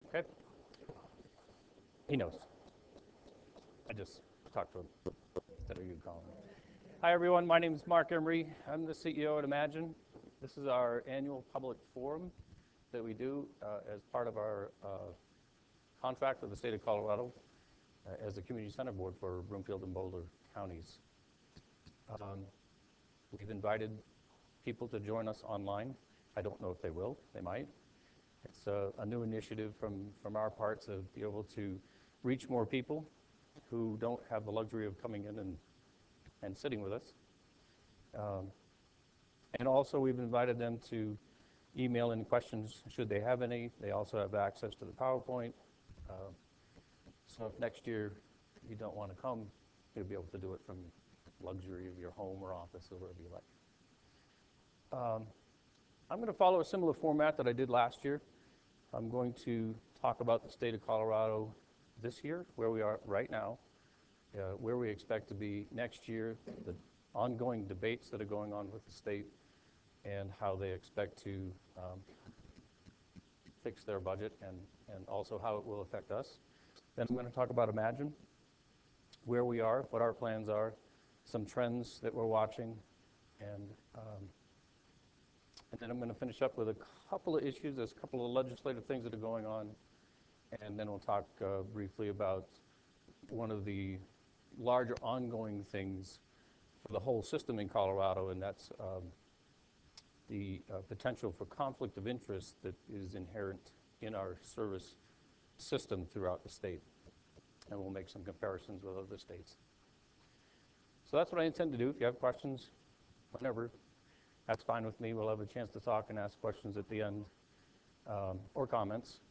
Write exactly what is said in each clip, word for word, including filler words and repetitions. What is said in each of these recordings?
Okay? He knows. I just talked to him instead of you calling him. Hi, everyone. My name is Mark Emery. I'm the C E O at Imagine. This is our annual public forum that we do uh, as part of our uh, contract with the state of Colorado uh, as the community center board for Broomfield and Boulder counties. Um, we've invited people to join us online. I don't know if they will. They might. It's a, a new initiative from, from our part to be able to reach more people who don't have the luxury of coming in and, and sitting with us. Um, and also we've invited them to email in questions should they have any. They also have access to the PowerPoint. Uh, so if next year you don't want to come, you'll be able to do it from luxury of your home or office or wherever you like. Um, I'm going to follow a similar format that I did last year. I'm going to talk about the state of Colorado this year, where we are right now, uh, where we expect to be next year, the ongoing debates that are going on with the state, and how they expect to um, fix their budget, and, and also how it will affect us. Then I'm going to talk about Imagine, where we are, what our plans are, some trends that we're watching, and um, and then I'm going to finish up with a couple of issues. There's a couple of legislative things that are going on, and then we'll talk uh, briefly about one of the larger ongoing things for the whole system in Colorado, and that's um, the uh, potential for conflict of interest that is inherent in our service system throughout the state. And we'll make some comparisons with other states. So that's what I intend to do. If you have questions, whenever, that's fine with me. We'll have a chance to talk and ask questions at the end, um, or comments.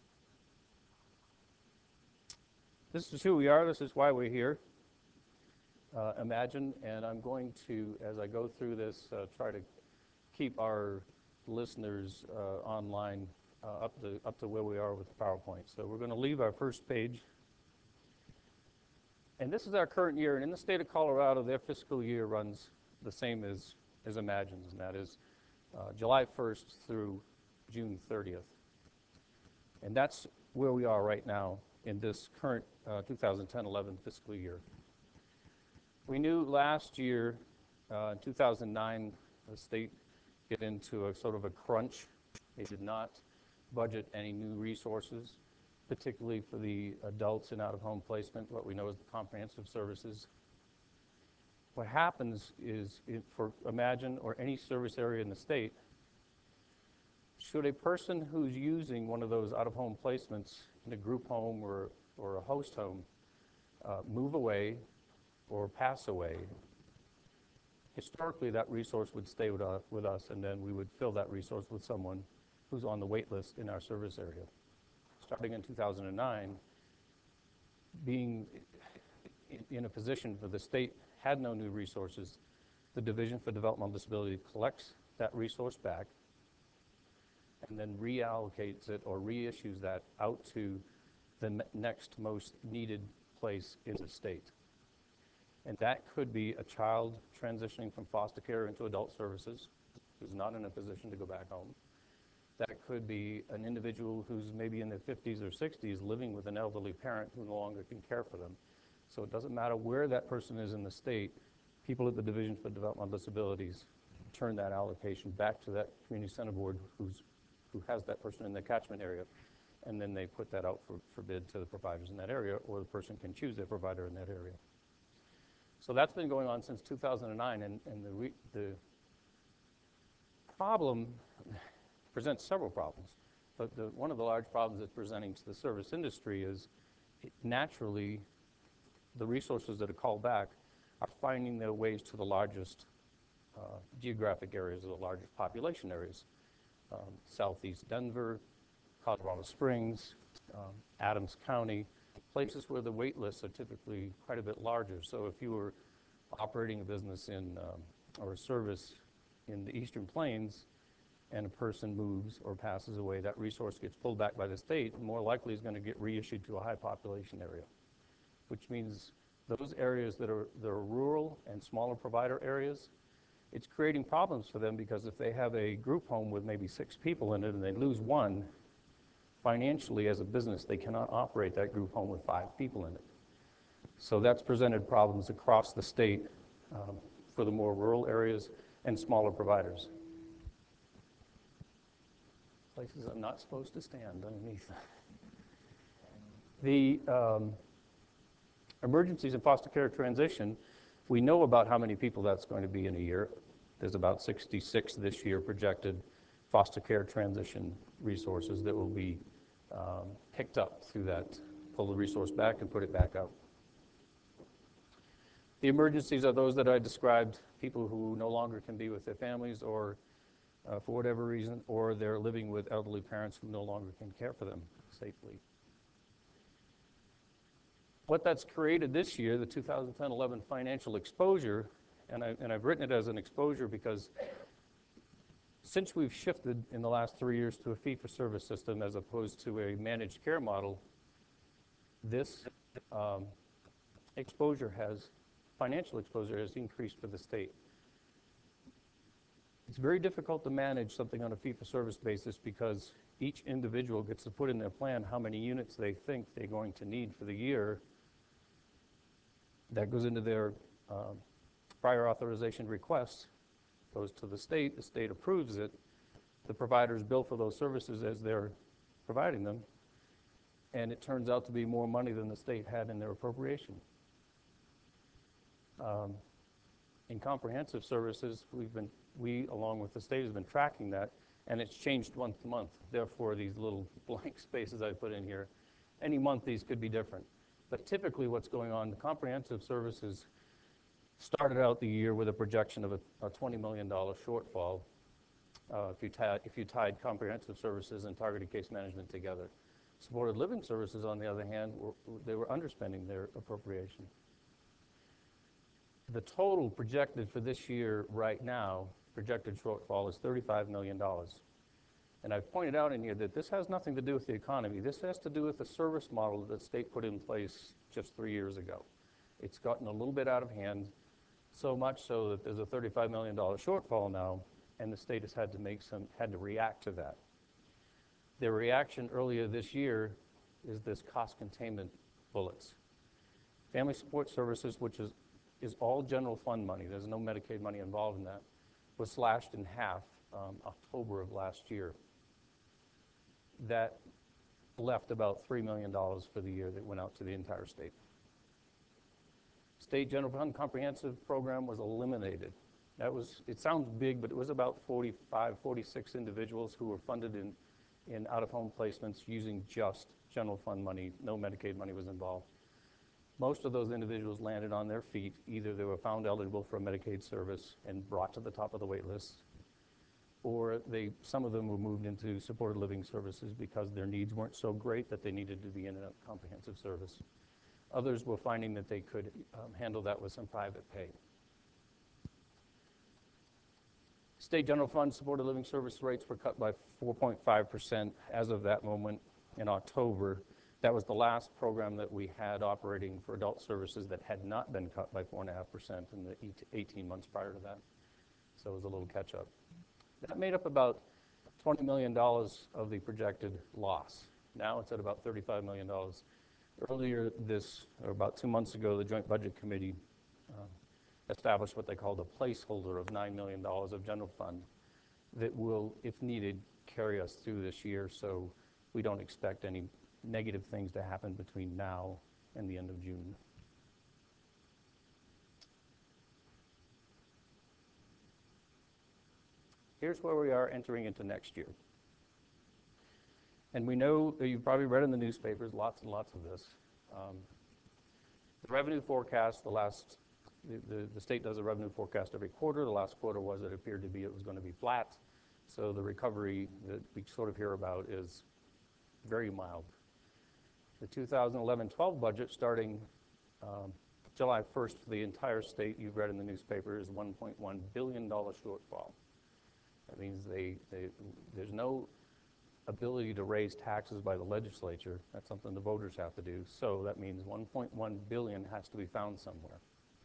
This is who we are. This is why we're here. Uh, Imagine, and I'm going to, as I go through this, uh, try to keep our listeners uh, online uh, up to up to where we are with the PowerPoint. So we're going to leave our first page. And this is our current year. And in the state of Colorado, their fiscal year runs the same as, as Imagine's, and that is uh, July first through June thirtieth. And that's where we are right now in this current uh, two thousand ten eleven fiscal year. We knew last year, uh, in two thousand nine, the state get into a sort of a crunch. They did not budget any new resources, particularly for the adults in out-of-home placement, what we know as the comprehensive services. What happens is, it, for Imagine or any service area in the state, should a person who's using one of those out-of-home placements in a group home or, or a host home uh, move away or pass away, historically that resource would stay with, uh, with us, and then we would fill that resource with someone who's on the wait list in our service area. Starting in two thousand nine, being in, in a position where the state had no new resources, the Division for Developmental Disability collects that resource back and then reallocates it or reissues that out to the next most needed place in the state. And that could be a child transitioning from foster care into adult services who's not in a position to go back home. That could be an individual who's maybe in their fifties or sixties living with an elderly parent who no longer can care for them. So it doesn't matter where that person is in the state, people at the Division for Developmental Disabilities turn that allocation back to that community center board who's, who has that person in the catchment area, and then they put that out for, for bid to the providers in that area, or the person can choose their provider in that area. So that's been going on since two thousand nine, and, and the, re, the problem presents several problems. But the, one of the large problems that's presenting to the service industry is it, naturally the resources that are called back are finding their ways to the largest uh, geographic areas, or the largest population areas. Um, Southeast Denver, Colorado Springs, um, Adams County, places where the wait lists are typically quite a bit larger. So if you were operating a business in um, or a service in the Eastern Plains and a person moves or passes away, that resource gets pulled back by the state, and more likely is going to get reissued to a high population area, which means those areas that are, that are rural and smaller provider areas, it's creating problems for them, because if they have a group home with maybe six people in it and they lose one, financially, as a business, they cannot operate that group home with five people in it. So that's presented problems across the state um, for the more rural areas and smaller providers. Places I'm not supposed to stand underneath. The um, emergencies in foster care transition, we know about how many people that's going to be in a year. There's about sixty-six this year projected foster care transition resources that will be um, picked up through that, pull the resource back and put it back out. The emergencies are those that I described, people who no longer can be with their families or uh, for whatever reason, or they're living with elderly parents who no longer can care for them safely. What that's created this year, the two thousand ten eleven financial exposure, and, I, and I've written it as an exposure because since we've shifted in the last three years to a fee-for-service system as opposed to a managed care model, this um, exposure has, financial exposure has increased for the state. It's very difficult to manage something on a fee-for-service basis because each individual gets to put in their plan how many units they think they're going to need for the year. That goes into their um, prior authorization request, goes to the state, the state approves it, the providers bill for those services as they're providing them, and it turns out to be more money than the state had in their appropriation. Um, in comprehensive services, we've been, we, along with the state, has been tracking that, and it's changed month to month. Therefore, these little blank spaces I put in here, any month these could be different. But typically what's going on, the comprehensive services started out the year with a projection of a, a twenty million dollars shortfall uh, if, you tied, if you tied comprehensive services and targeted case management together. Supported living services, on the other hand, were, they were underspending their appropriation. The total projected for this year right now, projected shortfall is thirty-five million dollars. And I've pointed out in here that this has nothing to do with the economy. This has to do with the service model that the state put in place just three years ago. It's gotten a little bit out of hand, so much so that there's a thirty-five million dollars shortfall now, and the state has had to make some, had to react to that. Their reaction earlier this year is this cost containment bullets. Family support services, which is, is all general fund money, there's no Medicaid money involved in that, was slashed in half um, October of last year. That left about three million dollars for the year that went out to the entire state. State General Fund Comprehensive Program was eliminated. That was, it sounds big, but it was about forty-five, forty-six individuals who were funded in, in out-of-home placements using just general fund money. No Medicaid money was involved. Most of those individuals landed on their feet. Either they were found eligible for a Medicaid service and brought to the top of the wait list, or they, some of them were moved into supported living services because their needs weren't so great that they needed to be in a comprehensive service. Others were finding that they could um, handle that with some private pay. State general fund supported living service rates were cut by four point five percent as of that moment in October. That was the last program that we had operating for adult services that had not been cut by four point five percent in the eighteen months prior to that. So it was a little catch up. That made up about twenty million dollars of the projected loss. Now it's at about thirty-five million dollars. Earlier this, or about two months ago, the Joint Budget Committee uh, established what they called a placeholder of nine million dollars of general fund that will, if needed, carry us through this year, so we don't expect any negative things to happen between now and the end of June. Here's where we are entering into next year. And we know, you've probably read in the newspapers, lots and lots of this. Um, the revenue forecast, the last, the, the, the state does a revenue forecast every quarter. The last quarter was, it appeared to be, it was going to be flat. So the recovery that we sort of hear about is very mild. The two thousand eleven twelve budget, starting um, July first for the entire state, you've read in the newspaper, is one point one billion dollars shortfall. That means they, they, there's no ability to raise taxes by the legislature. That's something the voters have to do. So that means one point one billion dollars has to be found somewhere.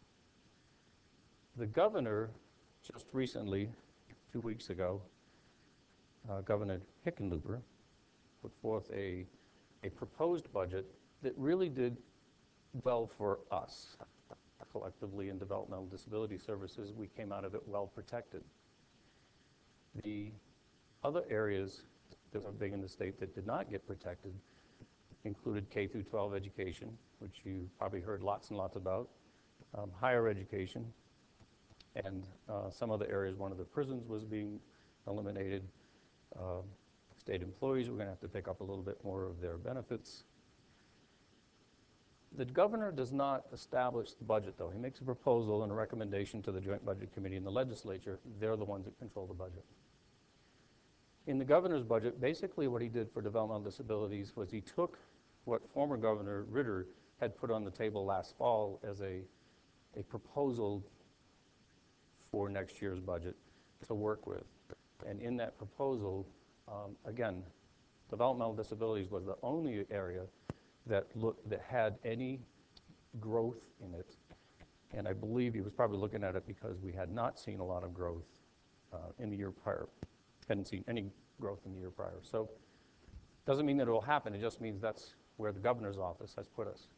The governor just recently, two weeks ago, uh, Governor Hickenlooper, put forth a, a proposed budget that really did well for us. Collectively in developmental disability services, we came out of it well protected. The other areas that were big in the state that did not get protected included K through twelve education, which you probably heard lots and lots about, um, higher education, and uh, some other areas. One of the prisons was being eliminated. Uh, state employees were going to have to pick up a little bit more of their benefits. The governor does not establish the budget, though. He makes a proposal and a recommendation to the Joint Budget Committee and the legislature. They're the ones that control the budget. In the governor's budget, basically what he did for developmental disabilities was he took what former Governor Ritter had put on the table last fall as a, a proposal for next year's budget to work with. And in that proposal, um, again, developmental disabilities was the only area that looked, that had any growth in it. And I believe he was probably looking at it because we had not seen a lot of growth uh, in the year prior. Hadn't seen any growth in the year prior. So doesn't mean that it will happen. It just means that's where the governor's office has put us.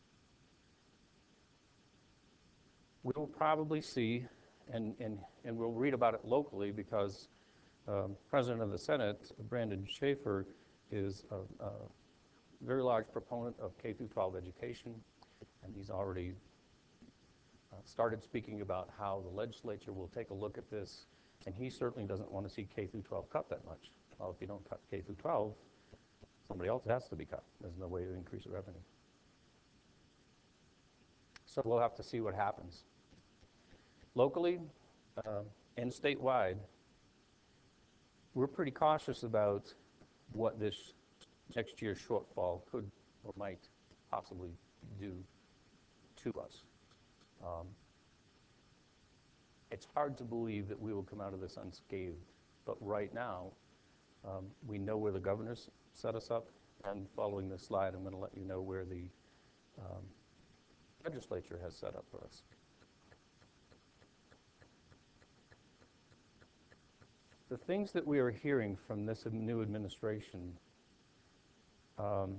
We will probably see, and, and, and we'll read about it locally because um, President of the Senate, Brandon Schaefer, is a, a very large proponent of K through twelve education, and he's already uh, started speaking about how the legislature will take a look at this, and he certainly doesn't want to see K through twelve cut that much. Well, if you don't cut K through twelve, somebody else has to be cut. There's no way to increase the revenue. So we'll have to see what happens. Locally uh, and statewide, we're pretty cautious about what this next year's shortfall could or might possibly do to us. Um, it's hard to believe that we will come out of this unscathed, but right now, um, we know where the governor's set us up, and following this slide, I'm going to let you know where the um, legislature has set up for us. The things that we are hearing from this new administration um,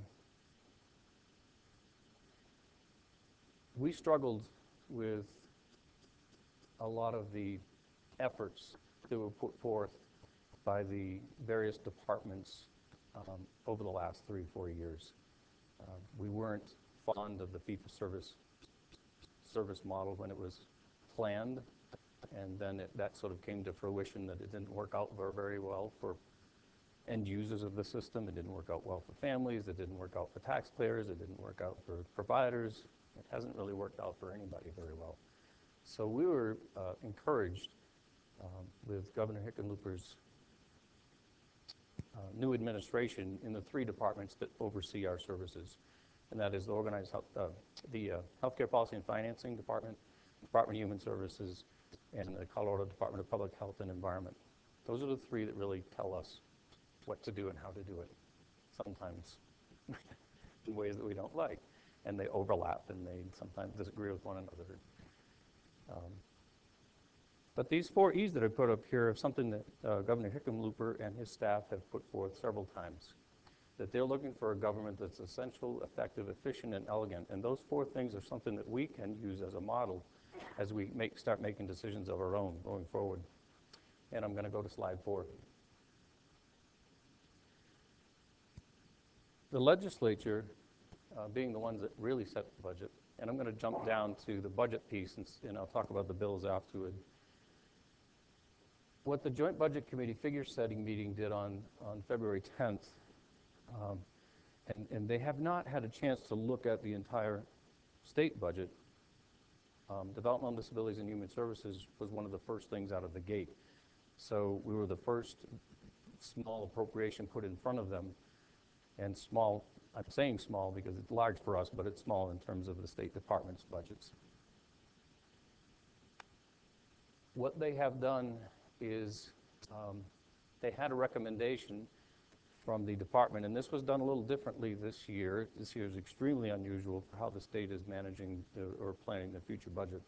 we struggled with a lot of the efforts that were put forth by the various departments um, over the last three, four years. Uh, we weren't fond of the fee-for-service service model when it was planned, and then it, that sort of came to fruition that it didn't work out very, very well for end users of the system. It didn't work out well for families. It didn't work out for taxpayers. It didn't work out for providers. It hasn't really worked out for anybody very well. So we were uh, encouraged um, with Governor Hickenlooper's uh, new administration in the three departments that oversee our services, and that is the organized health, uh, the uh, Healthcare Policy and Financing Department, Department of Human Services, and the Colorado Department of Public Health and Environment. Those are the three that really tell us what to do and how to do it, sometimes in ways that we don't like. And they overlap, and they sometimes disagree with one another. Um, but these four E's that I put up here are something that uh, Governor Hickenlooper and his staff have put forth several times, that they're looking for a government that's essential, effective, efficient, and elegant. And those four things are something that we can use as a model as we make, start making decisions of our own going forward. And I'm going to go to slide four. The legislature, uh, being the ones that really set the budget, and I'm going to jump down to the budget piece, and, and I'll talk about the bills afterward. What the Joint Budget Committee figure setting meeting did on, on February tenth, um, and, and they have not had a chance to look at the entire state budget. Um, Developmental Disabilities and Human Services was one of the first things out of the gate. So we were the first small appropriation put in front of them, and small, I'm saying small because it's large for us, but it's small in terms of the State Department's budgets. What they have done is um, they had a recommendation from the department, and this was done a little differently this year. This year is extremely unusual for how the state is managing the, or planning the future budget.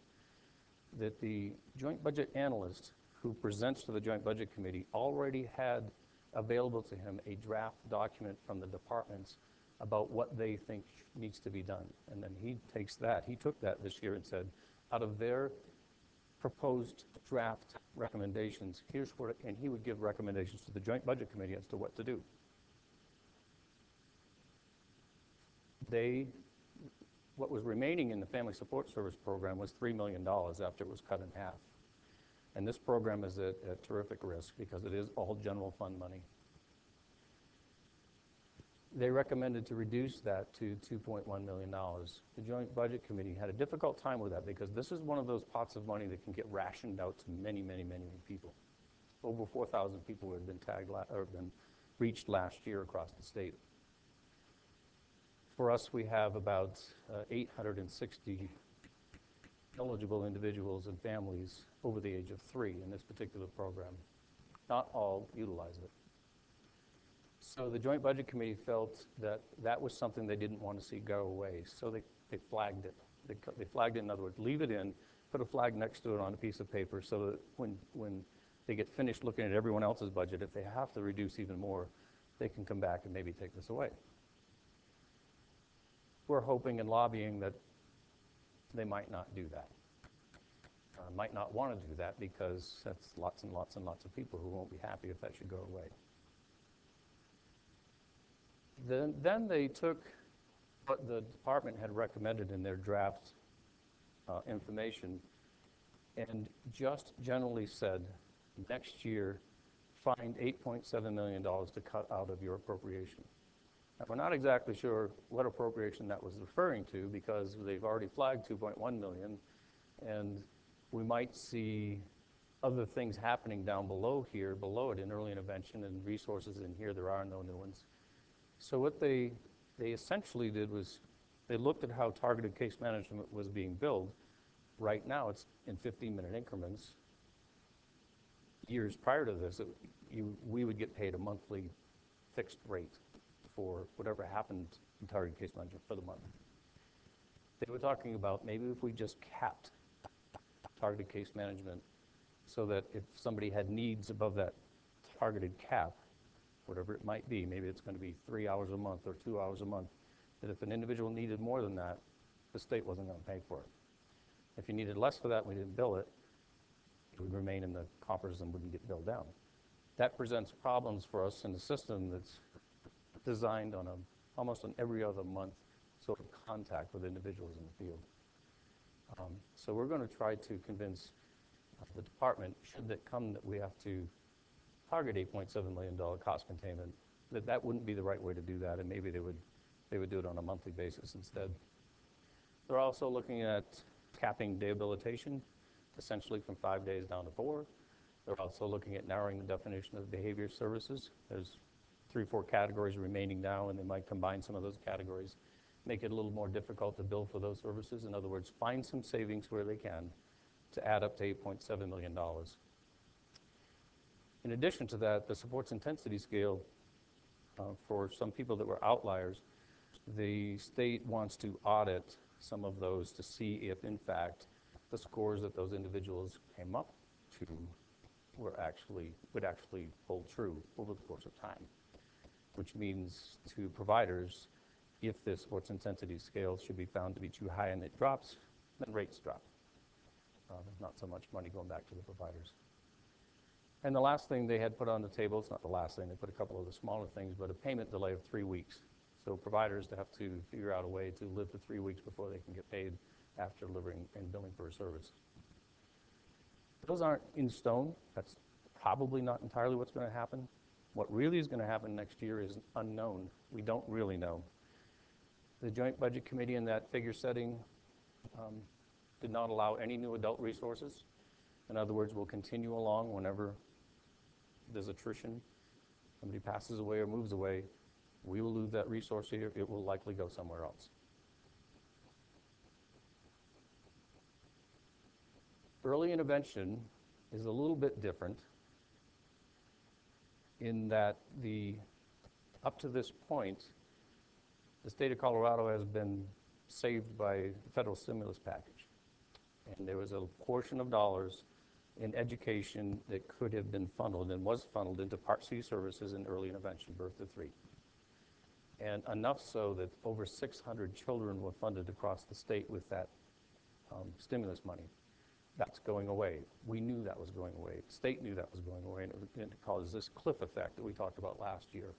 That the Joint Budget Analyst who presents to the Joint Budget Committee already had available to him a draft document from the departments about what they think needs to be done. And then he takes that, he took that this year and said, out of their proposed draft recommendations, here's what, and he would give recommendations to the Joint Budget Committee as to what to do. They, what was remaining in the Family Support Service program was three million dollars after it was cut in half. And this program is at, at terrific risk because it is all general fund money. They recommended to reduce that to two point one million dollars. The Joint Budget Committee had a difficult time with that because this is one of those pots of money that can get rationed out to many, many, many people. Over four thousand people have been tagged la- or been reached last year across the state. For us, we have about uh, eight hundred sixty eligible individuals and families over the age of three in this particular program. Not all utilize it. So the Joint Budget Committee felt that that was something they didn't want to see go away, so they, they flagged it. They, they flagged it, in other words, leave it in, put a flag next to it on a piece of paper so that when, when they get finished looking at everyone else's budget, if they have to reduce even more, they can come back and maybe take this away. We're hoping and lobbying that they might not do that. Uh, might not want to do that because that's lots and lots and lots of people who won't be happy if that should go away. Then, then they took what the department had recommended in their draft uh, information and just generally said, next year, find eight point seven million dollars to cut out of your appropriation. Now, we're not exactly sure what appropriation that was referring to because they've already flagged two point one million dollars, and we might see other things happening down below here, below it in early intervention and resources in here. There are no new ones. So what they, they essentially did was they looked at how targeted case management was being billed. Right now, it's in fifteen-minute increments. Years prior to this, it, you, we would get paid a monthly fixed rate for whatever happened in targeted case management for the month. They were talking about maybe if we just capped targeted case management so that if somebody had needs above that targeted cap, whatever it might be, maybe it's going to be three hours a month or two hours a month, that if an individual needed more than that, the state wasn't going to pay for it. If you needed less for that and we didn't bill it, it would remain in the coffers and wouldn't get billed down. That presents problems for us in a system that's designed on a, almost on every other month sort of contact with individuals in the field. Um, so we're going to try to convince uh, the department, should it come that we have to target eight point seven million dollars cost containment, that that wouldn't be the right way to do that, and maybe they would they would do it on a monthly basis instead. They're also looking at capping rehabilitation, essentially from five days down to four. They're also looking at narrowing the definition of behavior services. There's three, four categories remaining now, and they might combine some of those categories, make it a little more difficult to bill for those services. In other words, find some savings where they can to add up to eight point seven million dollars. In addition to that, the supports intensity scale, uh, for some people that were outliers, the state wants to audit some of those to see if, in fact, the scores that those individuals came up to were actually, would actually hold true over the course of time, which means to providers, if this supports intensity scale should be found to be too high and it drops, then rates drop. Uh, there's not so much money going back to the providers. And the last thing they had put on the table, it's not the last thing, they put a couple of the smaller things, but a payment delay of three weeks. So providers to have to figure out a way to live for three weeks before they can get paid after delivering and billing for a service. Those aren't in stone. That's probably not entirely what's going to happen. What really is going to happen next year is unknown. We don't really know. The Joint Budget Committee in that figure setting um, did not allow any new adult resources. In other words, we'll continue along whenever there's attrition, somebody passes away or moves away, we will lose that resource here. It will likely go somewhere else. Early intervention is a little bit different in that the, up to this point, the state of Colorado has been saved by the federal stimulus package. And there was a portion of dollars in education that could have been funneled and was funneled into Part C services in early intervention, birth to three. And enough so that over six hundred children were funded across the state with that um, stimulus money. That's going away. We knew that was going away. The state knew that was going away, and it, it caused this cliff effect that we talked about last year.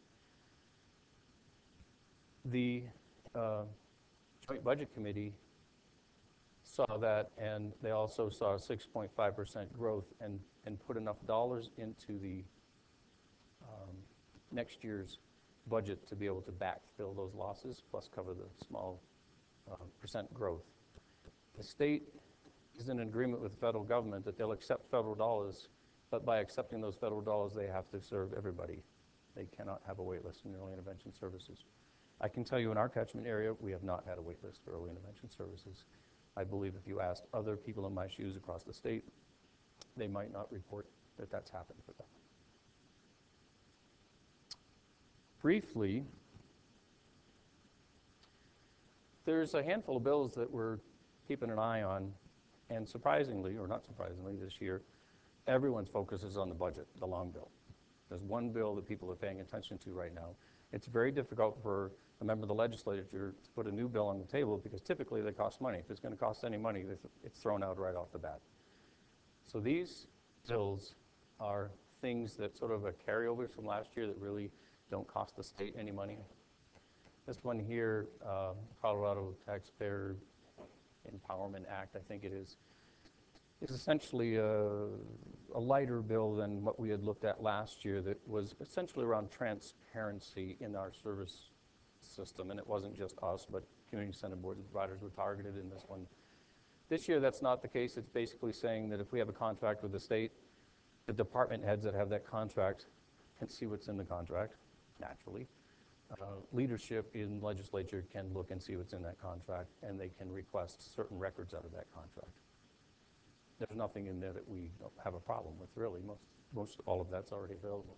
The uh, Joint Budget Committee saw that, and they also saw a six point five percent growth and, and put enough dollars into the um, next year's budget to be able to backfill those losses, plus cover the small uh, percent growth. The state is in agreement with the federal government that they'll accept federal dollars, but by accepting those federal dollars, they have to serve everybody. They cannot have a wait list in early intervention services. I can tell you in our catchment area, we have not had a wait list for early intervention services. I believe if you asked other people in my shoes across the state, they might not report that that's happened for them. Briefly, there's a handful of bills that we're keeping an eye on, and surprisingly, or not surprisingly, this year, everyone's focus is on the budget, the long bill. There's one bill that people are paying attention to right now. It's very difficult for a member of the legislature to put a new bill on the table because typically they cost money. If it's going to cost any money, it's thrown out right off the bat. So these bills are things that sort of are carryovers from last year that really don't cost the state any money. This one here, uh, Colorado Taxpayer Empowerment Act, I think it is, is essentially a, a lighter bill than what we had looked at last year that was essentially around transparency in our service system. And it wasn't just us, but community center boards and providers were targeted in this one. This year, that's not the case. It's basically saying that if we have a contract with the state, the department heads that have that contract can see what's in the contract, naturally. Uh, leadership in legislature can look and see what's in that contract, and they can request certain records out of that contract. There's nothing in there that we don't have a problem with, really. Most, most all of that's already available.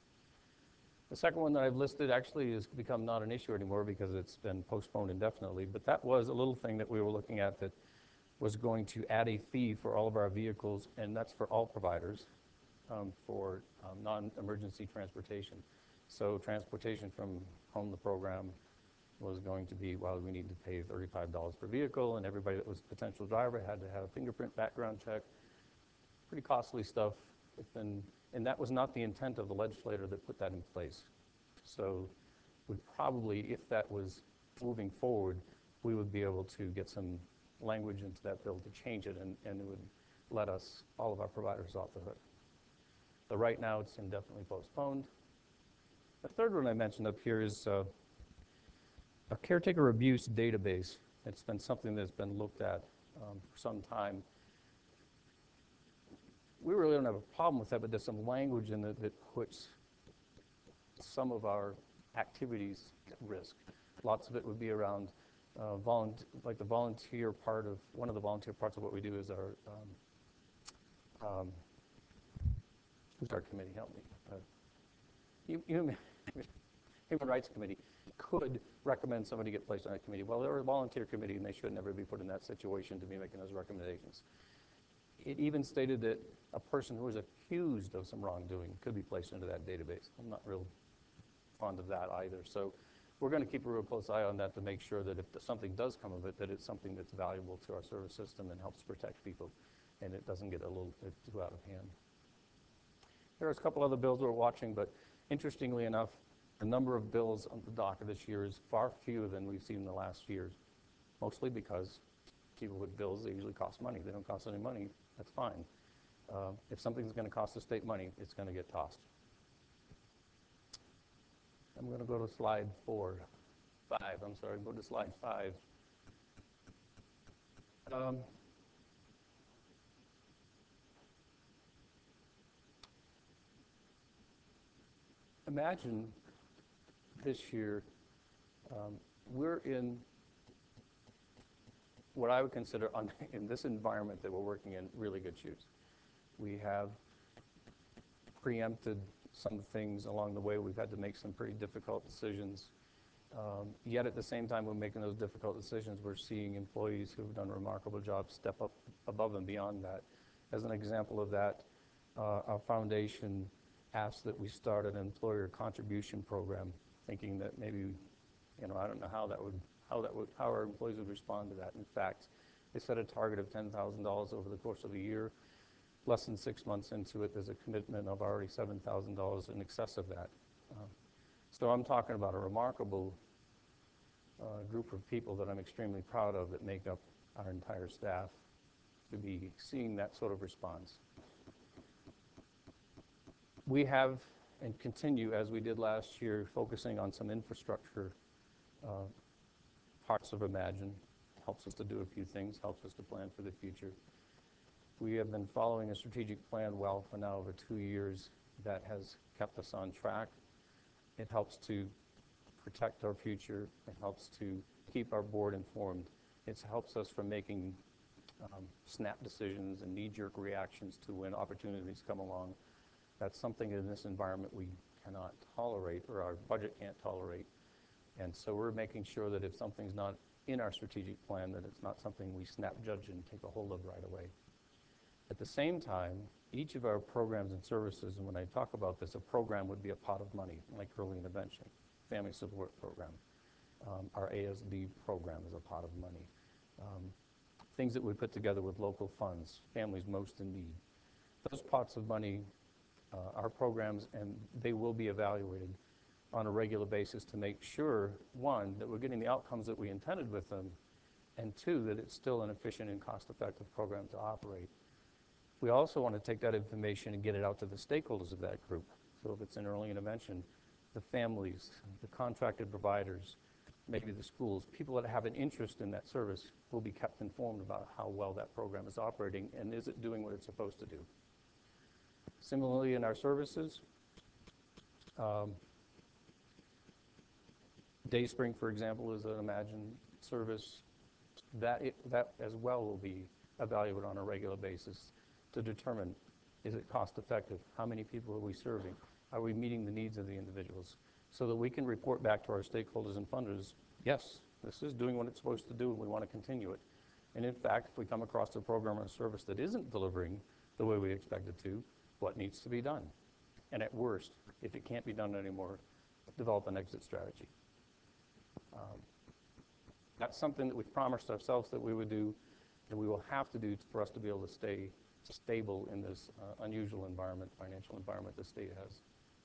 The second one that I've listed actually has become not an issue anymore because it's been postponed indefinitely, but that was a little thing that we were looking at that was going to add a fee for all of our vehicles, and that's for all providers, um, for um, non-emergency transportation. So transportation from home to program was going to be, well, we need to pay thirty-five dollars per vehicle, and everybody that was a potential driver had to have a fingerprint background check. Pretty costly stuff. It's been, and that was not the intent of the legislator that put that in place. So would probably, if that was moving forward, we would be able to get some language into that bill to change it, and, and it would let us, all of our providers, off the hook. But right now, it's indefinitely postponed. The third one I mentioned up here is uh, a caretaker abuse database. It's been something that's been looked at um, for some time. We really don't have a problem with that, but there's some language in it that puts some of our activities at risk. Lots of it would be around uh, volunteer, like the volunteer part of, one of the volunteer parts of what we do is our, um, um, who's our committee, help me. Uh, Human, Human Rights Committee could recommend somebody get placed on that committee. Well, they're a volunteer committee and they should never be put in that situation to be making those recommendations. It even stated that a person who was accused of some wrongdoing could be placed into that database. I'm not real fond of that either. So we're going to keep a real close eye on that to make sure that if something does come of it, that it's something that's valuable to our service system and helps protect people, and it doesn't get a little bit too out of hand. There's a couple other bills we're watching, but interestingly enough, the number of bills on the docket this year is far fewer than we've seen in the last years, mostly because people with bills, they usually cost money. They don't cost any money, that's fine. Uh, if something's going to cost the state money, it's going to get tossed. I'm going to go to slide four, five, I'm sorry, go to slide five. Um, imagine this year, um, we're in what I would consider, on, in this environment that we're working in, really good shoes. We have preempted some things along the way. We've had to make some pretty difficult decisions. Um, yet at the same time we're making those difficult decisions, we're seeing employees who've done a remarkable job step up above and beyond that As an example of that, uh, our foundation asked that we start an employer contribution program, thinking that maybe, you know, I don't know how that would, how that would, how our employees would respond to that. In fact, they set a target of ten thousand dollars over the course of the year. Less than six months into it, there's a commitment of already seven thousand dollars in excess of that. Uh, so I'm talking about a remarkable uh, group of people that I'm extremely proud of that make up our entire staff to be seeing that sort of response. We have and continue, as we did last year, focusing on some infrastructure uh, parts of Imagine. Helps us to do a few things, helps us to plan for the future. We have been following a strategic plan well for now over two years that has kept us on track. It helps to protect our future. It helps to keep our board informed. It helps us from making um, snap decisions and knee-jerk reactions to when opportunities come along. That's something in this environment we cannot tolerate, or our budget can't tolerate. And so we're making sure that if something's not in our strategic plan, that it's not something we snap judge and take a hold of right away. At the same time, each of our programs and services, and when I talk about this, a program would be a pot of money, like early intervention, family support program. Um, our A S D program is a pot of money. Um, things that we put together with local funds, families most in need. Those pots of money uh, are programs, and they will be evaluated on a regular basis to make sure, one, that we're getting the outcomes that we intended with them, and two, that it's still an efficient and cost-effective program to operate. We also want to take that information and get it out to the stakeholders of that group. So if it's in early intervention, the families, the contracted providers, maybe the schools, people that have an interest in that service will be kept informed about how well that program is operating and is it doing what it's supposed to do. Similarly, in our services, um, Dayspring, for example, is an Imagine service. That, it, that as well will be evaluated on a regular basis to determine, is it cost effective? How many people are we serving? Are we meeting the needs of the individuals? So that we can report back to our stakeholders and funders, yes, this is doing what it's supposed to do and we want to continue it. And in fact, if we come across a program or a service that isn't delivering the way we expect it to, what needs to be done? And at worst, if it can't be done anymore, develop an exit strategy. Um, that's something that we've promised ourselves that we would do, and we will have to do for us to be able to stay stable in this uh, unusual environment, financial environment the state has.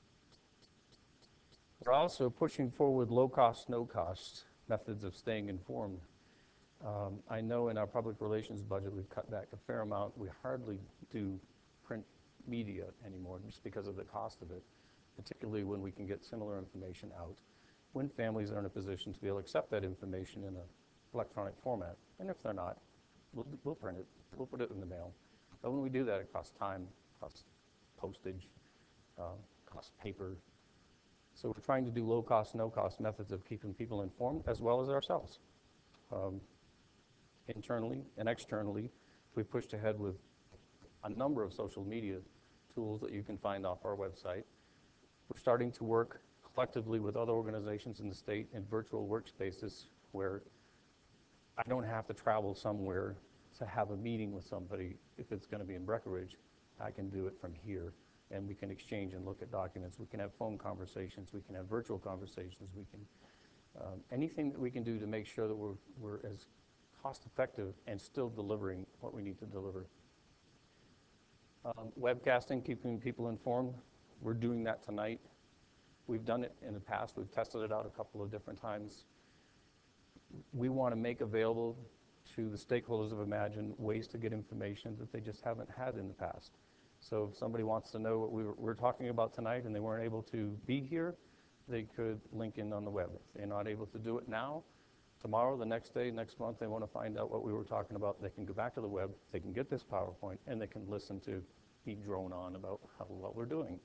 We're also pushing forward low-cost, no-cost methods of staying informed. Um, I know in our public relations budget we've cut back a fair amount. We hardly do print media anymore just because of the cost of it, particularly when we can get similar information out, when families are in a position to be able to accept that information in an electronic format. And if they're not, we'll, we'll print it, we'll put it in the mail. But when we do that, it costs time, costs postage, uh, costs paper. So we're trying to do low-cost, no-cost methods of keeping people informed, as well as ourselves. Um, internally and externally, we pushed ahead with a number of social media tools that you can find off our website. We're starting to work collectively with other organizations in the state in virtual workspaces where I don't have to travel somewhere to have a meeting with somebody. If it's going to be in Breckenridge, I can do it from here, and we can exchange and look at documents. We can have phone conversations. We can have virtual conversations. We can um, anything that we can do to make sure that we're, we're as cost-effective and still delivering what we need to deliver. Um, webcasting, keeping people informed. We're doing that tonight. We've done it in the past. We've tested it out a couple of different times. We want to make available to the stakeholders of Imagine ways to get information that they just haven't had in the past. So if somebody wants to know what we were, we're talking about tonight and they weren't able to be here, they could link in on the web. If they're not able to do it now, tomorrow, the next day, next month, they want to find out what we were talking about, they can go back to the web, they can get this PowerPoint, and they can listen to me drone on about how, what we're doing.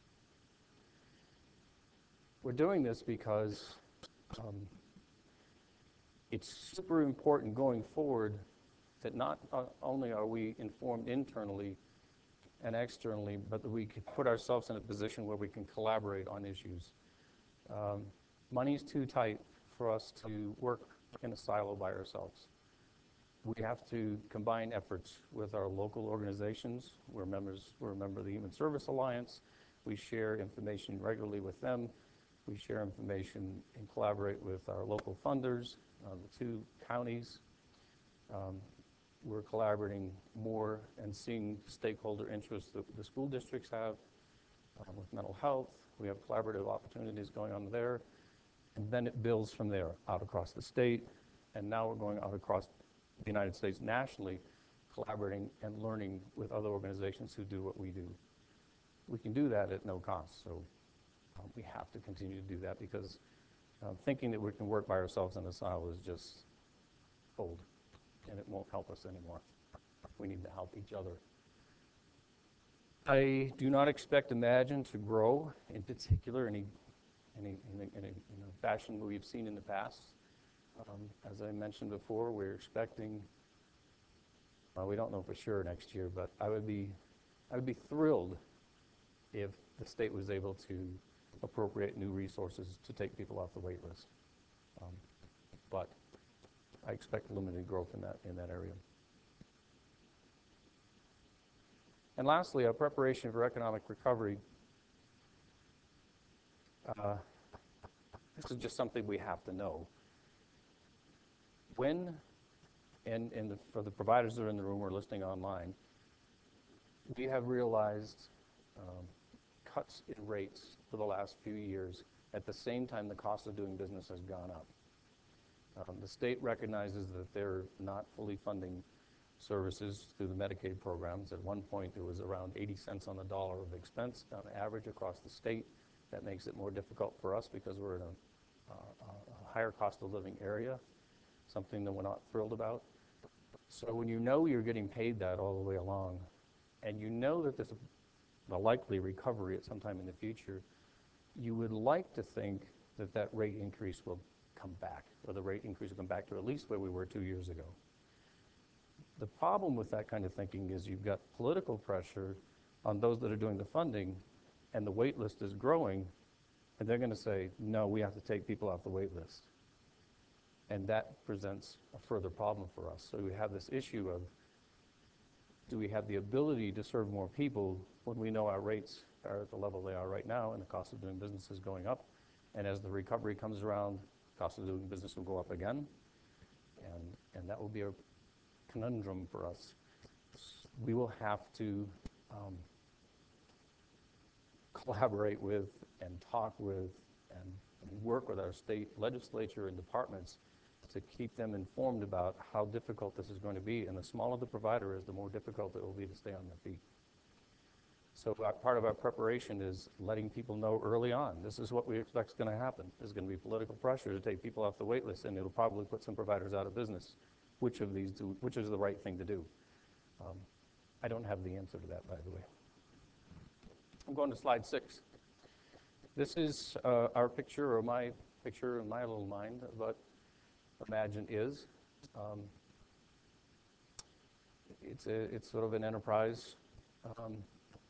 We're doing this because um, it's super important going forward that not uh, only are we informed internally and externally, but that we can put ourselves in a position where we can collaborate on issues. Um, money's too tight for us to work in a silo by ourselves. We have to combine efforts with our local organizations. We're members, we're a member of the Human Service Alliance. We share information regularly with them. We share information and collaborate with our local funders, uh, the two counties. Um, we're collaborating more and seeing stakeholder interests that the school districts have uh, with mental health. We have collaborative opportunities going on there. And then it builds from there out across the state. And now we're going out across the United States nationally, collaborating and learning with other organizations who do what we do. We can do that at no cost, so um, we have to continue to do that because uh, thinking that we can work by ourselves in a silo is just old, and it won't help us anymore. We need to help each other. I do not expect Imagine to grow, in particular, any, any, in, a, in, a, in a fashion we've seen in the past. Um, as I mentioned before, we're expecting, well, we don't know for sure next year, but I would be, I would be thrilled if the state was able to appropriate new resources to take people off the wait list. Um, but I expect limited growth in that, in that area. And lastly, our preparation for economic recovery. Uh, this is just something we have to know. When, and, and the, for the providers that are in the room or listening online, we have realized um, cuts in rates for the last few years at the same time the cost of doing business has gone up. Um, the state recognizes that they're not fully funding services through the Medicaid programs. At one point, there was around eighty cents on the dollar of expense on average across the state. That makes it more difficult for us because we're in a, uh, a higher cost of living area, something that we're not thrilled about. So when you know you're getting paid that all the way along, and you know that there's a, a likely recovery at some time in the future, you would like to think that that rate increase will come back, or the rate increase will come back to at least where we were two years ago. The problem with that kind of thinking is you've got political pressure on those that are doing the funding, and the wait list is growing, and they're going to say, no, we have to take people off the wait list. And that presents a further problem for us. So we have this issue of, do we have the ability to serve more people when we know our rates are at the level they are right now and the cost of doing business is going up? And as the recovery comes around, cost of doing business will go up again. And, and that will be a conundrum for us. We will have to um, collaborate with and talk with and, and work with our state legislature and departments to keep them informed about how difficult this is going to be. And the smaller the provider is, the more difficult it will be to stay on their feet. So our, part of our preparation is letting people know early on, this is what we expect is going to happen. There's going to be political pressure to take people off the wait list, and it'll probably put some providers out of business. Which of these do, which is the right thing to do? Um, I don't have the answer to that, by the way. I'm going to slide six. This is uh, our picture, or my picture in my little mind of what Imagine is. Um, it's, a, it's sort of an enterprise. Um,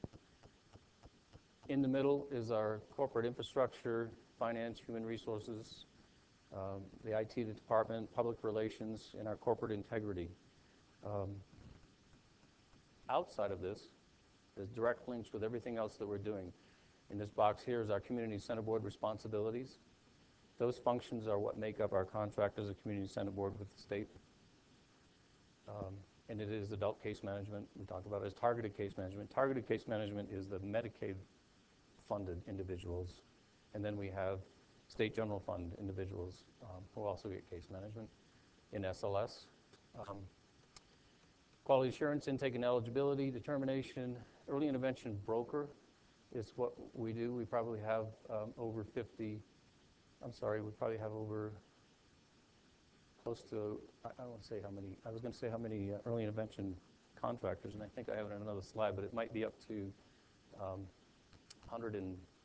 in the middle is our corporate infrastructure, finance, human resources, um, the I T department, public relations, and our corporate integrity. Um, outside of this, there's direct links with everything else that we're doing. In this box here is our community center board responsibilities. Those functions are what make up our contract as a community center board with the state. Um, and it is adult case management. We talk about it as targeted case management. Targeted case management is the Medicaid-funded individuals. And then we have state general fund individuals um, who also get case management in S L S. Um, quality assurance, intake and eligibility, determination, early intervention broker is what we do. We probably have um, over fifty, I'm sorry, we probably have over close to, I, I don't want to say how many, I was going to say how many uh, early intervention contractors, and I think I have it on another slide, but it might be up to um, one hundred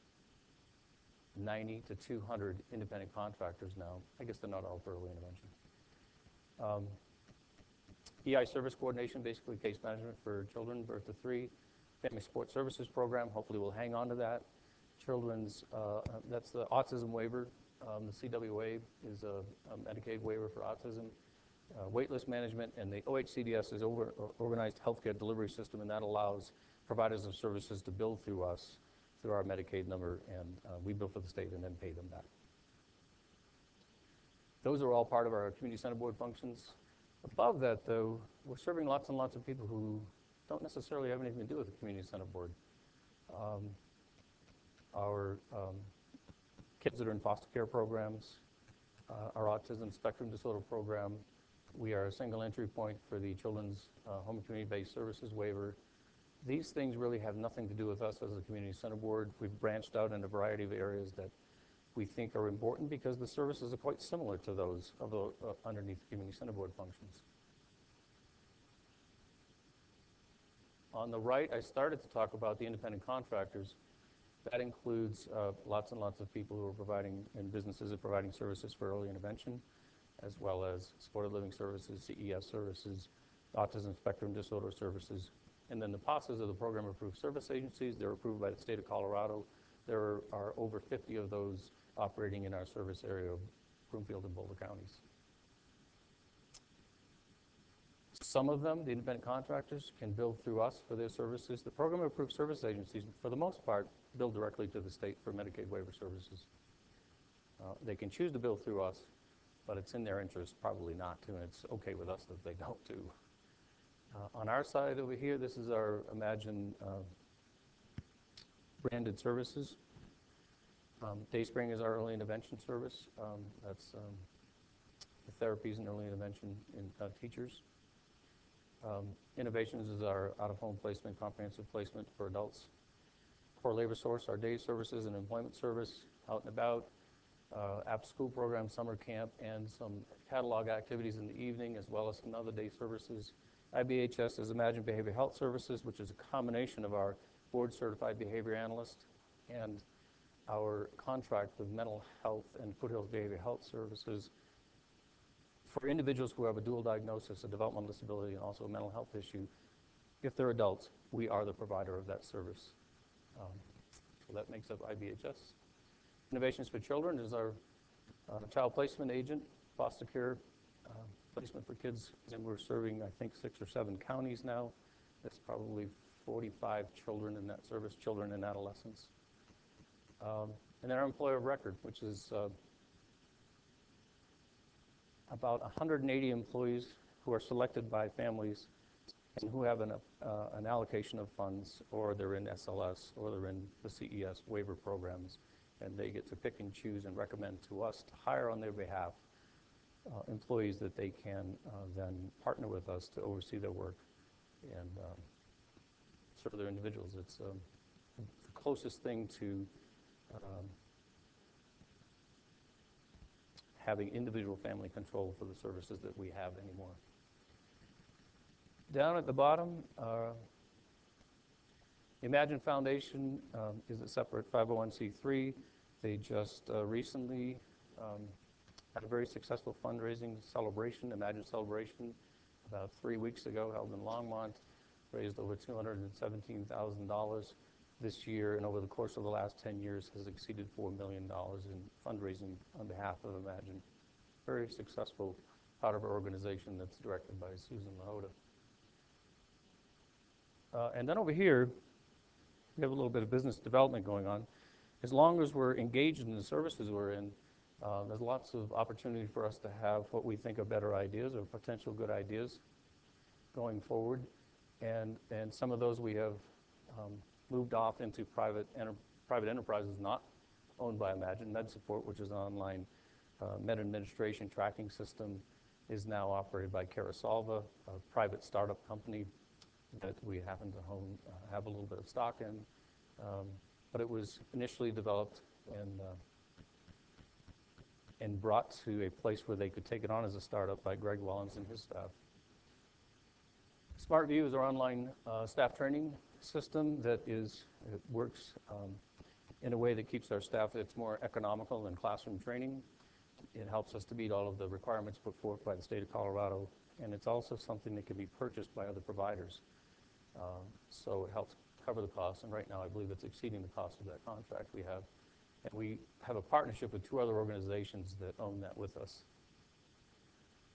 ninety to two hundred independent contractors now. I guess they're not all for early intervention. Um, E I service coordination, basically case management for children birth to three. Family support services program, hopefully we'll hang on to that. Children's, uh, that's the autism waiver. Um, the C W A is a, a Medicaid waiver for autism. uh, waitlist management, and the O H C D S is over, organized healthcare delivery system, and that allows providers of services to bill through us, through our Medicaid number, and uh, we bill for the state and then pay them back. Those are all part of our community center board functions. Above that, though, we're serving lots and lots of people who don't necessarily have anything to do with the community center board. Um, our um, kids that are in foster care programs, uh, our autism spectrum disorder program. We are a single entry point for the Children's uh, Home and Community-Based Services waiver. These things really have nothing to do with us as a community center board. We've branched out in a variety of areas that we think are important because the services are quite similar to those of the, uh, underneath the community center board functions. On the right, I started to talk about the independent contractors. That includes uh, lots and lots of people who are providing, and businesses are providing services for early intervention, as well as supported living services, C E S services, autism spectrum disorder services. And then the P A Sas are the program approved service agencies. They're approved by the state of Colorado. There are over fifty of those operating in our service area of Broomfield and Boulder counties. Some of them, the independent contractors, can bill through us for their services. The program approved service agencies, for the most part, bill directly to the state for Medicaid waiver services. Uh, they can choose to bill through us, but it's in their interest probably not to, and it's okay with us that they don't do. Uh, on our side over here, this is our Imagine uh, branded services. Um, Dayspring is our early intervention service. Um, that's um, the therapies and early intervention in uh, teachers. Um, Innovations is our out-of-home placement, comprehensive placement for adults. Core Labor Source, our day services and employment service, out and about. Uh, after-school program, summer camp, and some catalog activities in the evening, as well as some other day services. I B H S is Imagine Behavioral Health Services, which is a combination of our board-certified behavior analyst and our contract with mental health and Foothills Behavioral Health Services for individuals who have a dual diagnosis, a developmental disability, and also a mental health issue. If they're adults, we are the provider of that service. Um, so that makes up I B H S. Innovations for Children is our uh, child placement agent, foster care uh, placement for kids, and we're serving, I think, six or seven counties now. That's probably forty-five children in that service, children and adolescents. Um, and then our employer of record, which is uh, about one hundred eighty employees who are selected by families and who have an, uh, an allocation of funds, or they're in S L S, or they're in the C E S waiver programs, and they get to pick and choose and recommend to us to hire on their behalf uh, employees that they can uh, then partner with us to oversee their work and um, serve their individuals. It's um, the closest thing to um, having individual family control for the services that we have anymore. Down at the bottom, uh, Imagine Foundation um, is a separate five oh one c three. They just uh, recently um, had a very successful fundraising celebration, Imagine Celebration, about three weeks ago, held in Longmont, raised over two hundred seventeen thousand dollars this year, and over the course of the last ten years has exceeded four million dollars in fundraising on behalf of Imagine. Very successful part of our organization that's directed by Susan Lahota. Uh, and then over here, we have a little bit of business development going on. As long as we're engaged in the services we're in, uh, there's lots of opportunity for us to have what we think are better ideas or potential good ideas going forward. And, and some of those we have um, moved off into private, enter private enterprises not owned by Imagine. MedSupport, which is an online uh, med administration tracking system, is now operated by Carasolva, a private startup company that we happen to own, uh, have a little bit of stock in. Um, but it was initially developed and, uh, and brought to a place where they could take it on as a startup by Greg Wellens and his staff. SmartView is our online uh, staff training system that is, it works um, in a way that keeps our staff, it's more economical than classroom training. It helps us to meet all of the requirements put forth by the state of Colorado, and it's also something that can be purchased by other providers. Um, so it helps cover the cost, and right now I believe it's exceeding the cost of that contract we have. And we have a partnership with two other organizations that own that with us.